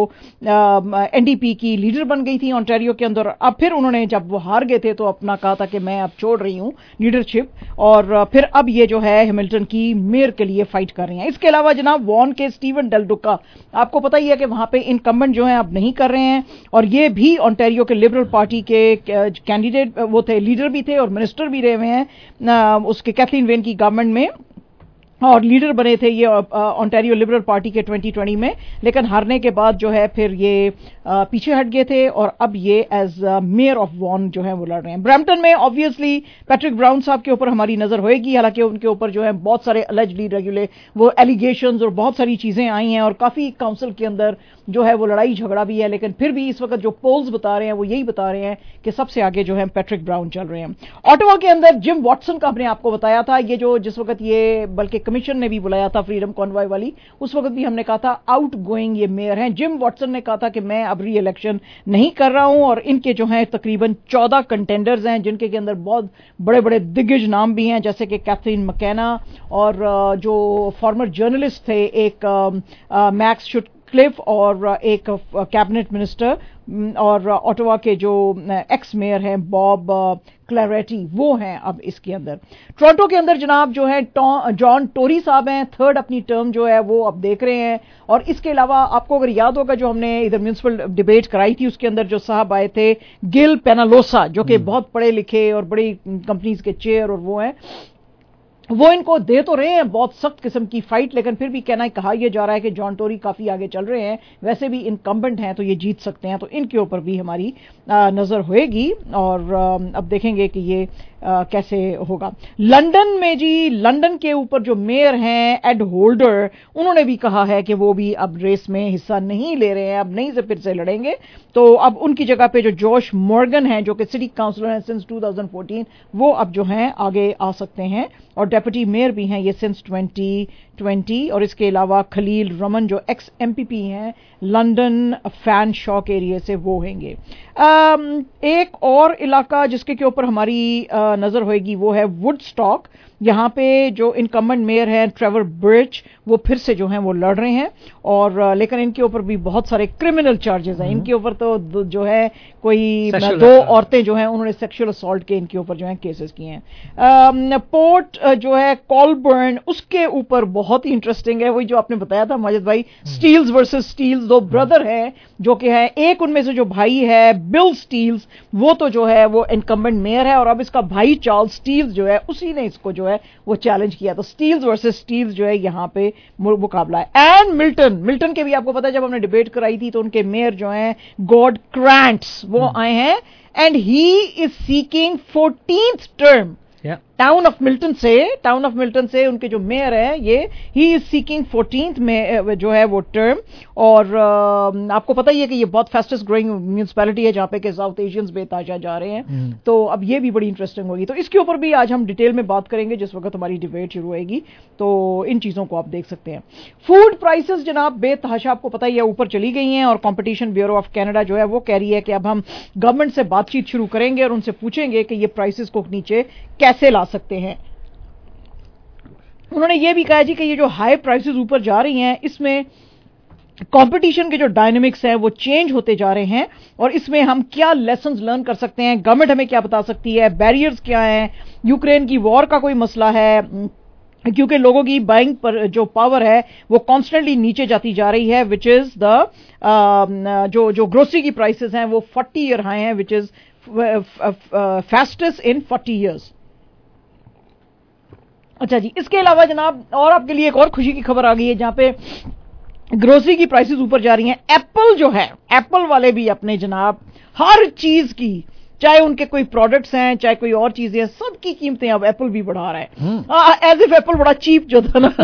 एनडीपी की लीडर बन गई थी ओंटारियो के अंदर। अब फिर उन्होंने जब वो हार गए थे तो अपना कहा था कि मैं अब छोड़ रही हूं लीडरशिप, और फिर अब ये जो है हैमिल्टन की मेयर के लिए फाइट कर रही हैं। इसके अलावा जनाब वॉन के स्टीवन डेल डुका, आपको पता ही है कि वहां पे इनकम्बेंट जो है अब नहीं कर रहे हैं, और ये भी ओंटारियो के लिबरल पार्टी के कैंडिडेट वो थे, लीडर भी थे और मिनिस्टर भी रहे हुए हैं उसके कैथलीन वेन की गवर्नमेंट में, और लीडर बने थे ये ओंटारियो लिबरल पार्टी के 2020 में, लेकिन हारने के बाद जो है फिर ये पीछे हट गए थे और अब ये एज मेयर ऑफ वॉन जो है वो लड़ रहे हैं। ब्रैम्पटन में ऑब्वियसली पैट्रिक ब्राउन साहब के ऊपर हमारी नजर होएगी, हालांकि उनके ऊपर जो है बहुत सारे अलेजली वो एलिगेशंस और बहुत सारी चीजें आई हैं और काफी काउंसिल के अंदर जो है वो लड़ाई झगड़ा भी है, लेकिन फिर भी इस वक्त जो पोल्स बता रहे हैं वो यही बता रहे हैं कि सबसे आगे जो है पैट्रिक ब्राउन चल रहे हैं। ऑटोवा के अंदर जिम वॉटसन का हमने आपको बताया था, ये जो जिस वक्त ये बल्कि कमीशन ने भी बुलाया था फ्रीडम कॉन्वॉय वाली, उस वक्त भी हमने कहा था आउट गोइंग ये मेयर हैं। जिम वॉटसन ने कहा था कि मैं अब री इलेक्शन नहीं कर रहा हूं, और इनके जो हैं तकरीबन 14 कंटेंडर्स हैं जिनके के अंदर बहुत बड़े बड़े दिग्गज नाम भी हैं, जैसे कि कैथरीन मकैना और जो फॉर्मर जर्नलिस्ट थे एक मैक्स शुटक्लिफ और एक कैबिनेट मिनिस्टर, और ऑटोवा के जो एक्स मेयर हैं बॉब क्लैरेटी, वो हैं अब इसके अंदर। टोरंटो के अंदर जनाब जो है जॉन टोरी साहब हैं, थर्ड अपनी टर्म जो है वो अब देख रहे हैं। और इसके अलावा आपको अगर याद होगा जो हमने इधर म्यूनिसिपल डिबेट कराई थी उसके अंदर जो साहब आए थे गिल पेनालोसा, जो कि बहुत पढ़े लिखे और बड़ी कंपनीज के चेयर और वो हैं, वो इनको दे तो रहे हैं बहुत सख्त किस्म की फाइट, लेकिन फिर भी कहा यह जा रहा है कि जॉन टोरी काफी आगे चल रहे हैं, वैसे भी इनकम्बेंट हैं तो ये जीत सकते हैं, तो इनके ऊपर भी हमारी नजर होएगी और अब देखेंगे कि ये कैसे होगा। लंदन में जी, लंदन के ऊपर जो मेयर हैं एड होल्डर, उन्होंने भी कहा है कि वो भी अब रेस में हिस्सा नहीं ले रहे हैं, अब नहीं से फिर से लड़ेंगे। तो अब उनकी जगह पे जो जॉश मॉर्गन हैं जो कि सिटी काउंसिलर हैं सिंस 2014, वो अब जो हैं आगे आ सकते हैं, और डेप्यूटी मेयर भी हैं ये सिंस 2020। और इसके अलावा खलील रमन जो एक्स एमपीपी हैं लंदन फैन शॉक एरिया से, वो होंगे। एक और इलाका जिसके के ऊपर हमारी नजर होएगी वो है वुडस्टॉक। यहाँ पे जो इनकम्बेंट मेयर हैं ट्रेवर ब्रिज, वो फिर से जो हैं वो लड़ रहे हैं, और लेकिन इनके ऊपर भी बहुत सारे क्रिमिनल चार्जेस हैं। इनके ऊपर तो जो है कोई 2 औरतें जो हैं उन्होंने सेक्सुअल असॉल्ट के इनके ऊपर जो है केसेस किए हैं। पोर्ट जो है कॉलबर्न, उसके ऊपर बहुत ही इंटरेस्टिंग है, वही जो आपने बताया था माजिद भाई, स्टील्स वर्सेस स्टील्स, 2 ब्रदर हैं जो कि है, एक उनमें से जो भाई है बिल स्टील्स, वो तो जो है वो इनकम्बेंट मेयर है, और अब इसका भाई चार्ल्स स्टील्स जो है उसी ने इसको जो है वो चैलेंज किया। तो स्टील्स वर्सेस स्टील्स जो है यहाँ पे मुकाबला है। एंड मिल्टन के भी आपको पता है जब हमने डिबेट कराई थी तो उनके मेयर जो हैं गॉड क्रांट्स, वो आए हैं, and he is seeking 14th term. Town of Milton से उनके जो मेयर हैं ये ही इज सीकिंग 14th में जो है वो टर्म, और आपको पता ही है कि ये बहुत फास्टेस्ट ग्रोइंग म्यूनिसिपैलिटी है जहाँ पे के साउथ एशियंस बेताजा जा रहे हैं, तो अब ये भी बड़ी इंटरेस्टिंग होगी। तो इसके ऊपर भी आज हम डिटेल में बात करेंगे जिस वक्त हमारी डिबेट शुरू होगी, तो इन चीजों को आप देख सकते हैं। फूड प्राइसेस जनाब बेतहाशा आपको पता ही है ऊपर चली गई हैं, और कॉम्पिटिशन ब्यूरो ऑफ कैनेडा जो है वो कह रही है कि अब हम गवर्नमेंट से बातचीत शुरू करेंगे और उनसे पूछेंगे कि ये प्राइसेस को नीचे कैसे ला सकते हैं। उन्होंने ये भी कहा जी कि ये जो हाई प्राइसेस ऊपर जा रही हैं इसमें कंपटीशन के जो डायनामिक्स हैं वो चेंज होते जा रहे हैं, और इसमें हम क्या लेसन्स लर्न कर सकते हैं, गवर्नमेंट हमें क्या बता सकती है, बैरियर्स क्या हैं, यूक्रेन की वॉर का कोई मसला है, क्योंकि लोगों की बाइंग पर जो पावर है वो कॉन्स्टेंटली नीचे जाती जा रही है, विच इज द जो ग्रोसरी की प्राइसेस हैं वो 40 ईयर हाई हैं, which is fastest in 40 years. अच्छा जी, इसके अलावा जनाब और आपके लिए एक और खुशी की खबर आ गई है जहां पे ग्रोसरी की प्राइसेस ऊपर जा रही हैं। एप्पल जो है, एप्पल वाले भी अपने जनाब हर चीज की, चाहे उनके कोई प्रोडक्ट्स हैं चाहे कोई और चीजें हैं, सबकी कीमतें अब एप्पल भी बढ़ा रहा है, एज इफ एप्पल बड़ा चीप जो था ना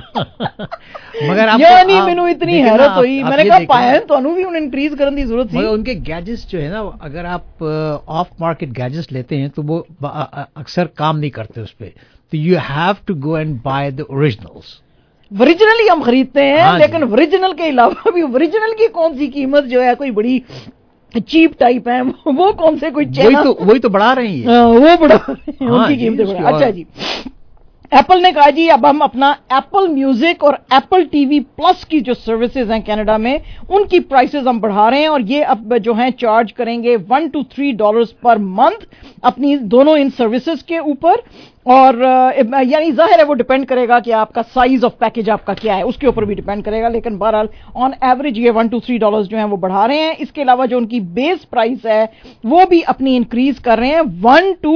मगर यानी मैंने इतनी हैरत हुई, मैंने कहा पाया तो भी उन्हें इंक्रीज करने की जरूरत थी। उनके गैजेट्स जो है ना, अगर आप ऑफ मार्केट गैजेट्स लेते हैं तो वो अक्सर काम नहीं करते उस पर, तो you have to go and buy the originals. Original हम खरीदते हैं, लेकिन ओरिजिनल के अलावा भी ओरिजिनल की कौन सी कीमत जो है कोई बड़ी चीप टाइप हैं, वो कौन से कोई चैनल, वही तो बढ़ा रही है, वो बढ़ा रहे हैं, उनकी कीमतें बढ़ा। अच्छा जी, एप्पल ने कहा जी अब हम अपना एप्पल म्यूजिक और एप्पल टीवी प्लस की जो सर्विसेज हैं कनाडा में, उनकी प्राइसेस हम बढ़ा रहे हैं और ये अब जो हैं चार्ज करेंगे $1 to $3 पर मंथ अपनी दोनों इन सर्विसेज के ऊपर। और यानी जाहिर है वो डिपेंड करेगा कि आपका साइज ऑफ पैकेज आपका क्या है, उसके ऊपर भी डिपेंड करेगा, लेकिन बहरहाल ऑन एवरेज ये $1 to $3 जो है वो बढ़ा रहे हैं। इसके अलावा जो उनकी बेस प्राइस है वो भी अपनी इंक्रीज कर रहे हैं $1 to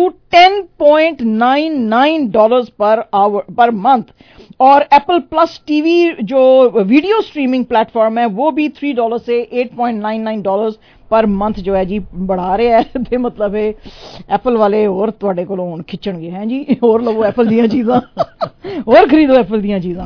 $10.99 पर मंथ। और एप्पल प्लस टीवी जो वीडियो स्ट्रीमिंग प्लेटफॉर्म है वो भी $3 से $8.99 पर मंथ जो है जी बढ़ा रहे हैं। ते मतलब है एप्पल वाले और तुहाडे कोलों हुण खिच्चणगे हैं जी, और लवो एप्पल दियां चीज़ां और खरीदो एप्पल दियां चीज़ां।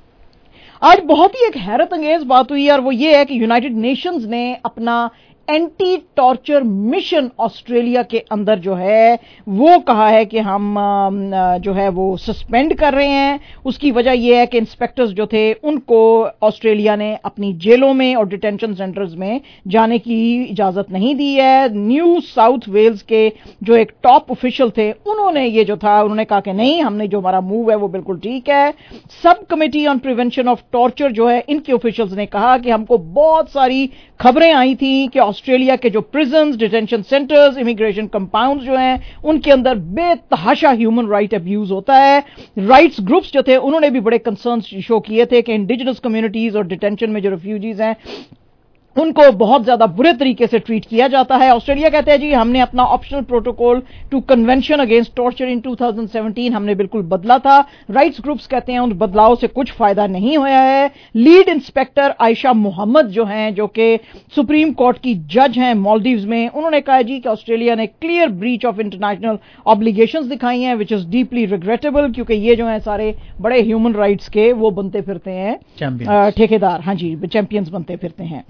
आज बहुत ही एक हैरत अंगेज बात हुई और वो ये है कि यूनाइटेड नेशंस ने अपना एंटी टॉर्चर मिशन ऑस्ट्रेलिया के अंदर जो है वो कहा है कि हम जो है वो सस्पेंड कर रहे हैं। उसकी वजह यह है कि इंस्पेक्टर्स जो थे उनको ऑस्ट्रेलिया ने अपनी जेलों में और डिटेंशन सेंटर्स में जाने की इजाजत नहीं दी है। न्यू साउथ वेल्स के जो एक टॉप ऑफिशियल थे उन्होंने ये जो था उन्होंने कहा कि नहीं, हमने जो हमारा मूव है वो बिल्कुल ठीक है। Subcommittee on prevention of torture जो है इनके ऑफिशियल्स ने कहा कि हमको बहुत सारी खबरें आई थी कि ऑस्ट्रेलिया के जो prisons, detention centres, immigration compounds जो हैं उनके अंदर बेतहाशा ह्यूमन राइट अब्यूज होता है। राइट्स ग्रुप्स जो थे उन्होंने भी बड़े कंसर्न्स शो किए थे कि इंडिजिनस कम्युनिटीज और डिटेंशन में जो रिफ्यूजीज हैं उनको बहुत ज्यादा बुरे तरीके से ट्रीट किया जाता है। ऑस्ट्रेलिया कहते हैं जी हमने अपना optional protocol to convention against torture in 2017 हमने बिल्कुल बदला था। राइट्स ग्रुप्स कहते हैं उन बदलाव से कुछ फायदा नहीं होया है। लीड इंस्पेक्टर आयशा मोहम्मद जो हैं, जो कि सुप्रीम कोर्ट की जज हैं मालदीव्स में, उन्होंने कहा जी कि ऑस्ट्रेलिया ने clear breach of international obligations दिखाई हैं विच इज डीपली रिग्रेटेबल, क्योंकि ये जो है सारे बड़े ह्यूमन राइट्स के वो बनते फिरते हैं ठेकेदार, हाँ जी चैंपियंस बनते फिरते हैं।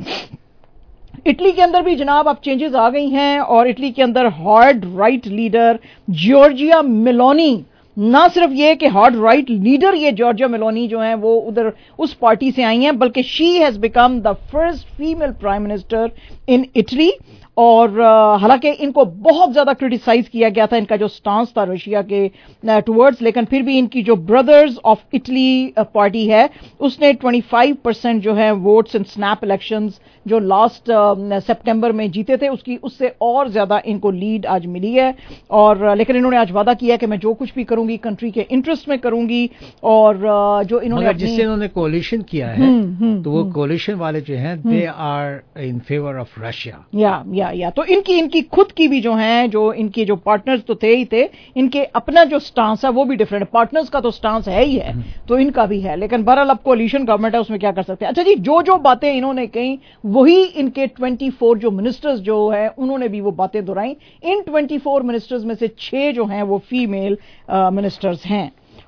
इटली के अंदर भी जनाब अब चेंजेस आ गई हैं और इटली के अंदर hard right leader Giorgia Meloni, ना सिर्फ ये कि हार्ड राइट लीडर ये जॉर्जिया मेलोनी जो हैं वो उधर उस पार्टी से आई हैं, बल्कि she has become the first female prime minister in Italy. और हालांकि इनको बहुत ज्यादा क्रिटिसाइज किया गया था इनका जो स्टांस था रशिया के टुवर्ड्स, लेकिन फिर भी इनकी जो ब्रदर्स ऑफ इटली पार्टी है उसने 25% जो है वोट्स इन स्नैप इलेक्शंस जो लास्ट सितंबर में जीते थे उससे और ज्यादा इनको लीड आज मिली है। और लेकिन इन्होंने आज वादा किया कि मैं जो कुछ भी करूंगी कंट्री के इंटरेस्ट में करूंगी। और जो इन्होंने जिससे इन्होंने कोलिशन किया है तो वो कोलिशन वाले जो हैं they are in favour of Russia. या तो इनकी खुद की भी जो हैं, जो इनके जो पार्टनर्स तो थे ही थे, इनके अपना जो स्टांस है वो भी डिफरेंट है। पार्टनर्स का तो स्टांस है ही है तो इनका भी है, लेकिन बहरहाल अब कोलिशन गवर्नमेंट है उसमें क्या कर सकते हैं। अच्छा जी, जो बातें इन्होंने कही वही इनके 24 जो मिनिस्टर्स जो है उन्होंने भी वो बातें दोहराई। इन 24 मिनिस्टर्स में से 6 जो हैं वो फीमेल मिनिस्टर्स हैं।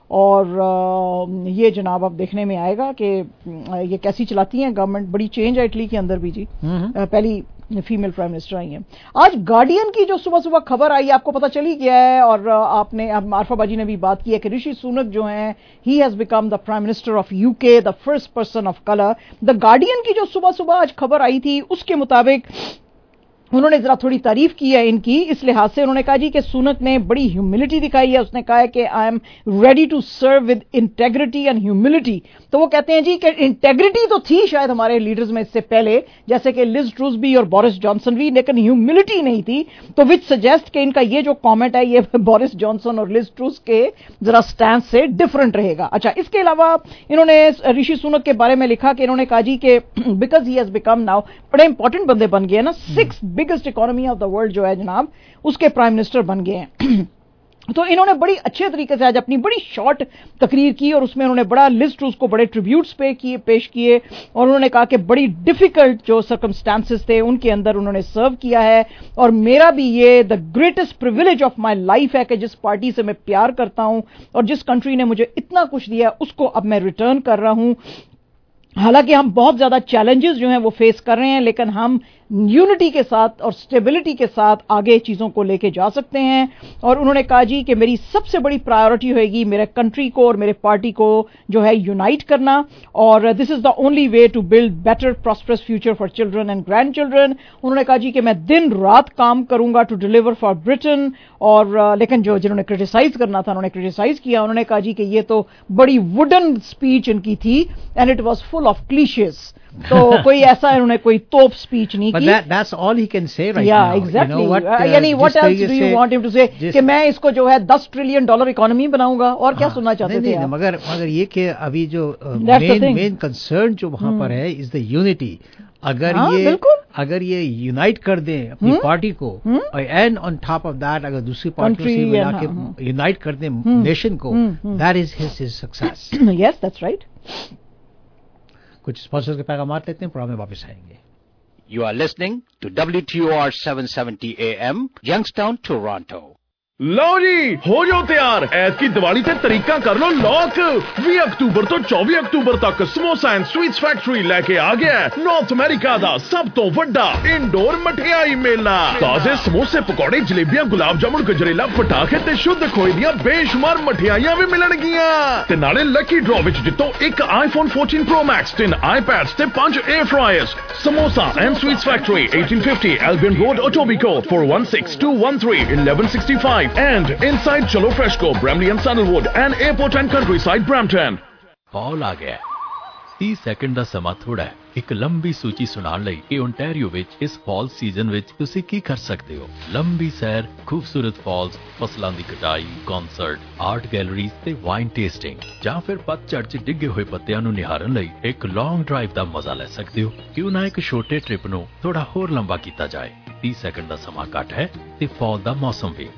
और ये जनाब अब देखने में आएगा कि ये कैसी चलाती हैं गवर्नमेंट। बड़ी चेंज है इटली के अंदर भी जी, पहली फीमेल प्राइम मिनिस्टर आई हैं। आज गार्डियन की जो सुबह सुबह खबर आई आपको पता चली गया है और आपने आरफा बाजी ने भी बात की है कि ऋषि सुनक जो हैं he has become the prime minister of UK, the first person of colour. The Guardian की जो सुबह सुबह आज खबर आई थी उसके मुताबिक उन्होंने जरा थोड़ी तारीफ की है इनकी, इस लिहाज से उन्होंने कहा जी कि सुनक ने बड़ी ह्यूमिलिटी दिखाई है। उसने कहा है कि I am ready to serve with integrity and humility. तो वो कहते हैं जी कि इंटेग्रिटी तो थी शायद हमारे लीडर्स में इससे पहले, जैसे कि लिज ट्रूस भी और बोरिस जॉनसन भी, लेकिन ह्यूमिलिटी नहीं थी। तो विच सजेस्ट कि इनका ये जो कॉमेंट है ये बोरिस जॉनसन और लिज ट्रूस के जरा स्टैंड से डिफरेंट रहेगा। अच्छा, इसके अलावा इन्होंने ऋषि सुनक के बारे में लिखा कि इन्होंने कहा जी कि because he has become now, बड़े इंपॉर्टेंट बंदे बन गए ना, 6 biggest economy of the world जो है जनाब उसके प्राइम मिनिस्टर बन गए हैं। तो इन्होंने बड़ी अच्छे तरीके से आज अपनी बड़ी शॉर्ट तकरीर की और उसमें उन्होंने बड़ा लिज ट्रूस को बड़े ट्रिब्यूट्स पेश किए और उन्होंने कहा कि बड़ी डिफिकल्ट जो सर्कमस्टांसेस थे उनके अंदर उन्होंने सर्व किया है और मेरा भी ये the greatest privilege of my life है कि जिस पार्टी से मैं प्यार करता हूं और जिस कंट्री ने मुझे इतना कुछ दिया उसको अब मैं रिटर्न कर रहा हूं। हालांकि हम बहुत ज्यादा चैलेंजेस जो हैं वो फेस कर रहे हैं, लेकिन हम यूनिटी के साथ और स्टेबिलिटी के साथ आगे चीजों को लेके जा सकते हैं। और उन्होंने कहा जी कि मेरी सबसे बड़ी प्रायोरिटी होगी मेरे कंट्री को और मेरे पार्टी को जो है यूनाइट करना, और this is the only way to build better prosperous future for children and grandchildren. उन्होंने कहा जी कि मैं दिन रात काम करूंगा टू डिलीवर फॉर ब्रिटेन। और लेकिन जो जिन्होंने क्रिटिसाइज करना था उन्होंने क्रिटिसाइज किया। उन्होंने कहा जी कि ये तो बड़ी वुडन स्पीच इनकी थी and it was full of cliches. तो कोई ऐसा इन्होंने कोई तोप स्पीच नहीं की। That's all he can say right yeah, now. Exactly. You know what, यानी what else do you want him to say कि मैं इसको जो है $10 ट्रिलियन इकोनॉमी बनाऊंगा, और क्या सुनना चाहते थे आप? मगर ये कि अभी जो मेन कंसर्न जो वहां पर है इज द यूनिटी। अगर ये यूनाइट कर दें अपनी पार्टी को, and on top of that अगर दूसरी पार्टियों से मिला के यूनाइट कर दें नेशन को, that is his success. Yes, that's right. कुछ स्पॉन्सर्स के पैगाम लेते हैं, प्रोग्राम में वापस आएंगे। You are listening to WTOR 770 AM, Youngstown, Toronto. लो जी, हो जाओ तैयार। ऐसी दिवाली से तरीका कर लो लॉक। 20 अक्टूबर तो 24 अक्टूबर तक समोसा एंड स्वीट्स फैक्ट्री लेके आ गया नॉर्थ अमेरिका दा सब तो वड्डा इंडोर मठियाई मेला। ताजे समोसे, पकौड़े, जलेबियां, गुलाब जामुन, गजरेला, पटाखे ते शुद्ध खोए दियां बेशुमार मठियाइयां भी मिलणगियां। ते नाले लकी ड्रॉ विच जितो एक iPhone 14 Pro Max, 10 iPads ते 5 air fryers. Samosa and sweets factory, 1850 Albion Road, Etobicoke, 416213 1165 and inside Chalo Freshco, Bramley and Sandalwood and Airport and Countryside, Brampton. Fall ਆ ਗਿਆ 30 ਸੈਕਿੰਡ ਦਾ ਸਮਾਂ ਥੋੜਾ ਹੈ। ਇੱਕ ਲੰਬੀ ਸੂਚੀ ਸੁਣਾਉਣ ਲਈ ਇਹ ਓਨਟਾਰੀਓ ਵਿੱਚ ਇਸ ਫਾਲ ਸੀਜ਼ਨ ਵਿੱਚ ਤੁਸੀਂ ਕੀ ਕਰ ਸਕਦੇ ਹੋ। ਲੰਬੀ ਸੈਰ, ਖੂਬਸੂਰਤ ਫਾਲਸ, ਫਸਲਾਂ ਦੀ ਕਟਾਈ, ਕਨਸਰਟ, ਆਰਟ ਗੈਲਰੀਜ਼ ਤੇ ਵਾਈਨ ਟੇਸਟਿੰਗ, ਜਾਂ ਫਿਰ ਪਤਝੜ 'ਚ ਡਿੱਗੇ ਹੋਏ ਪੱਤਿਆਂ ਨੂੰ ਨਿਹਾਰਨ ਲਈ ਇੱਕ ਲੌਂਗ ਡਰਾਈਵ ਦਾ ਮਜ਼ਾ ਲੈ ਸਕਦੇ ਹੋ। ਕਿਉਂ ਨਾ ਇੱਕ ਛੋਟੇ ਟ੍ਰਿਪ ਨੂੰ ਥੋੜਾ ਹੋਰ ਲੰਬਾ ਕੀਤਾ ਜਾਏ। 30 ਸੈਕਿੰਡ ਦਾ ਸਮਾਂ ਘੱਟ ਹੈ ਤੇ ਫਾਲ ਦਾ ਮੌਸਮ ਵੀ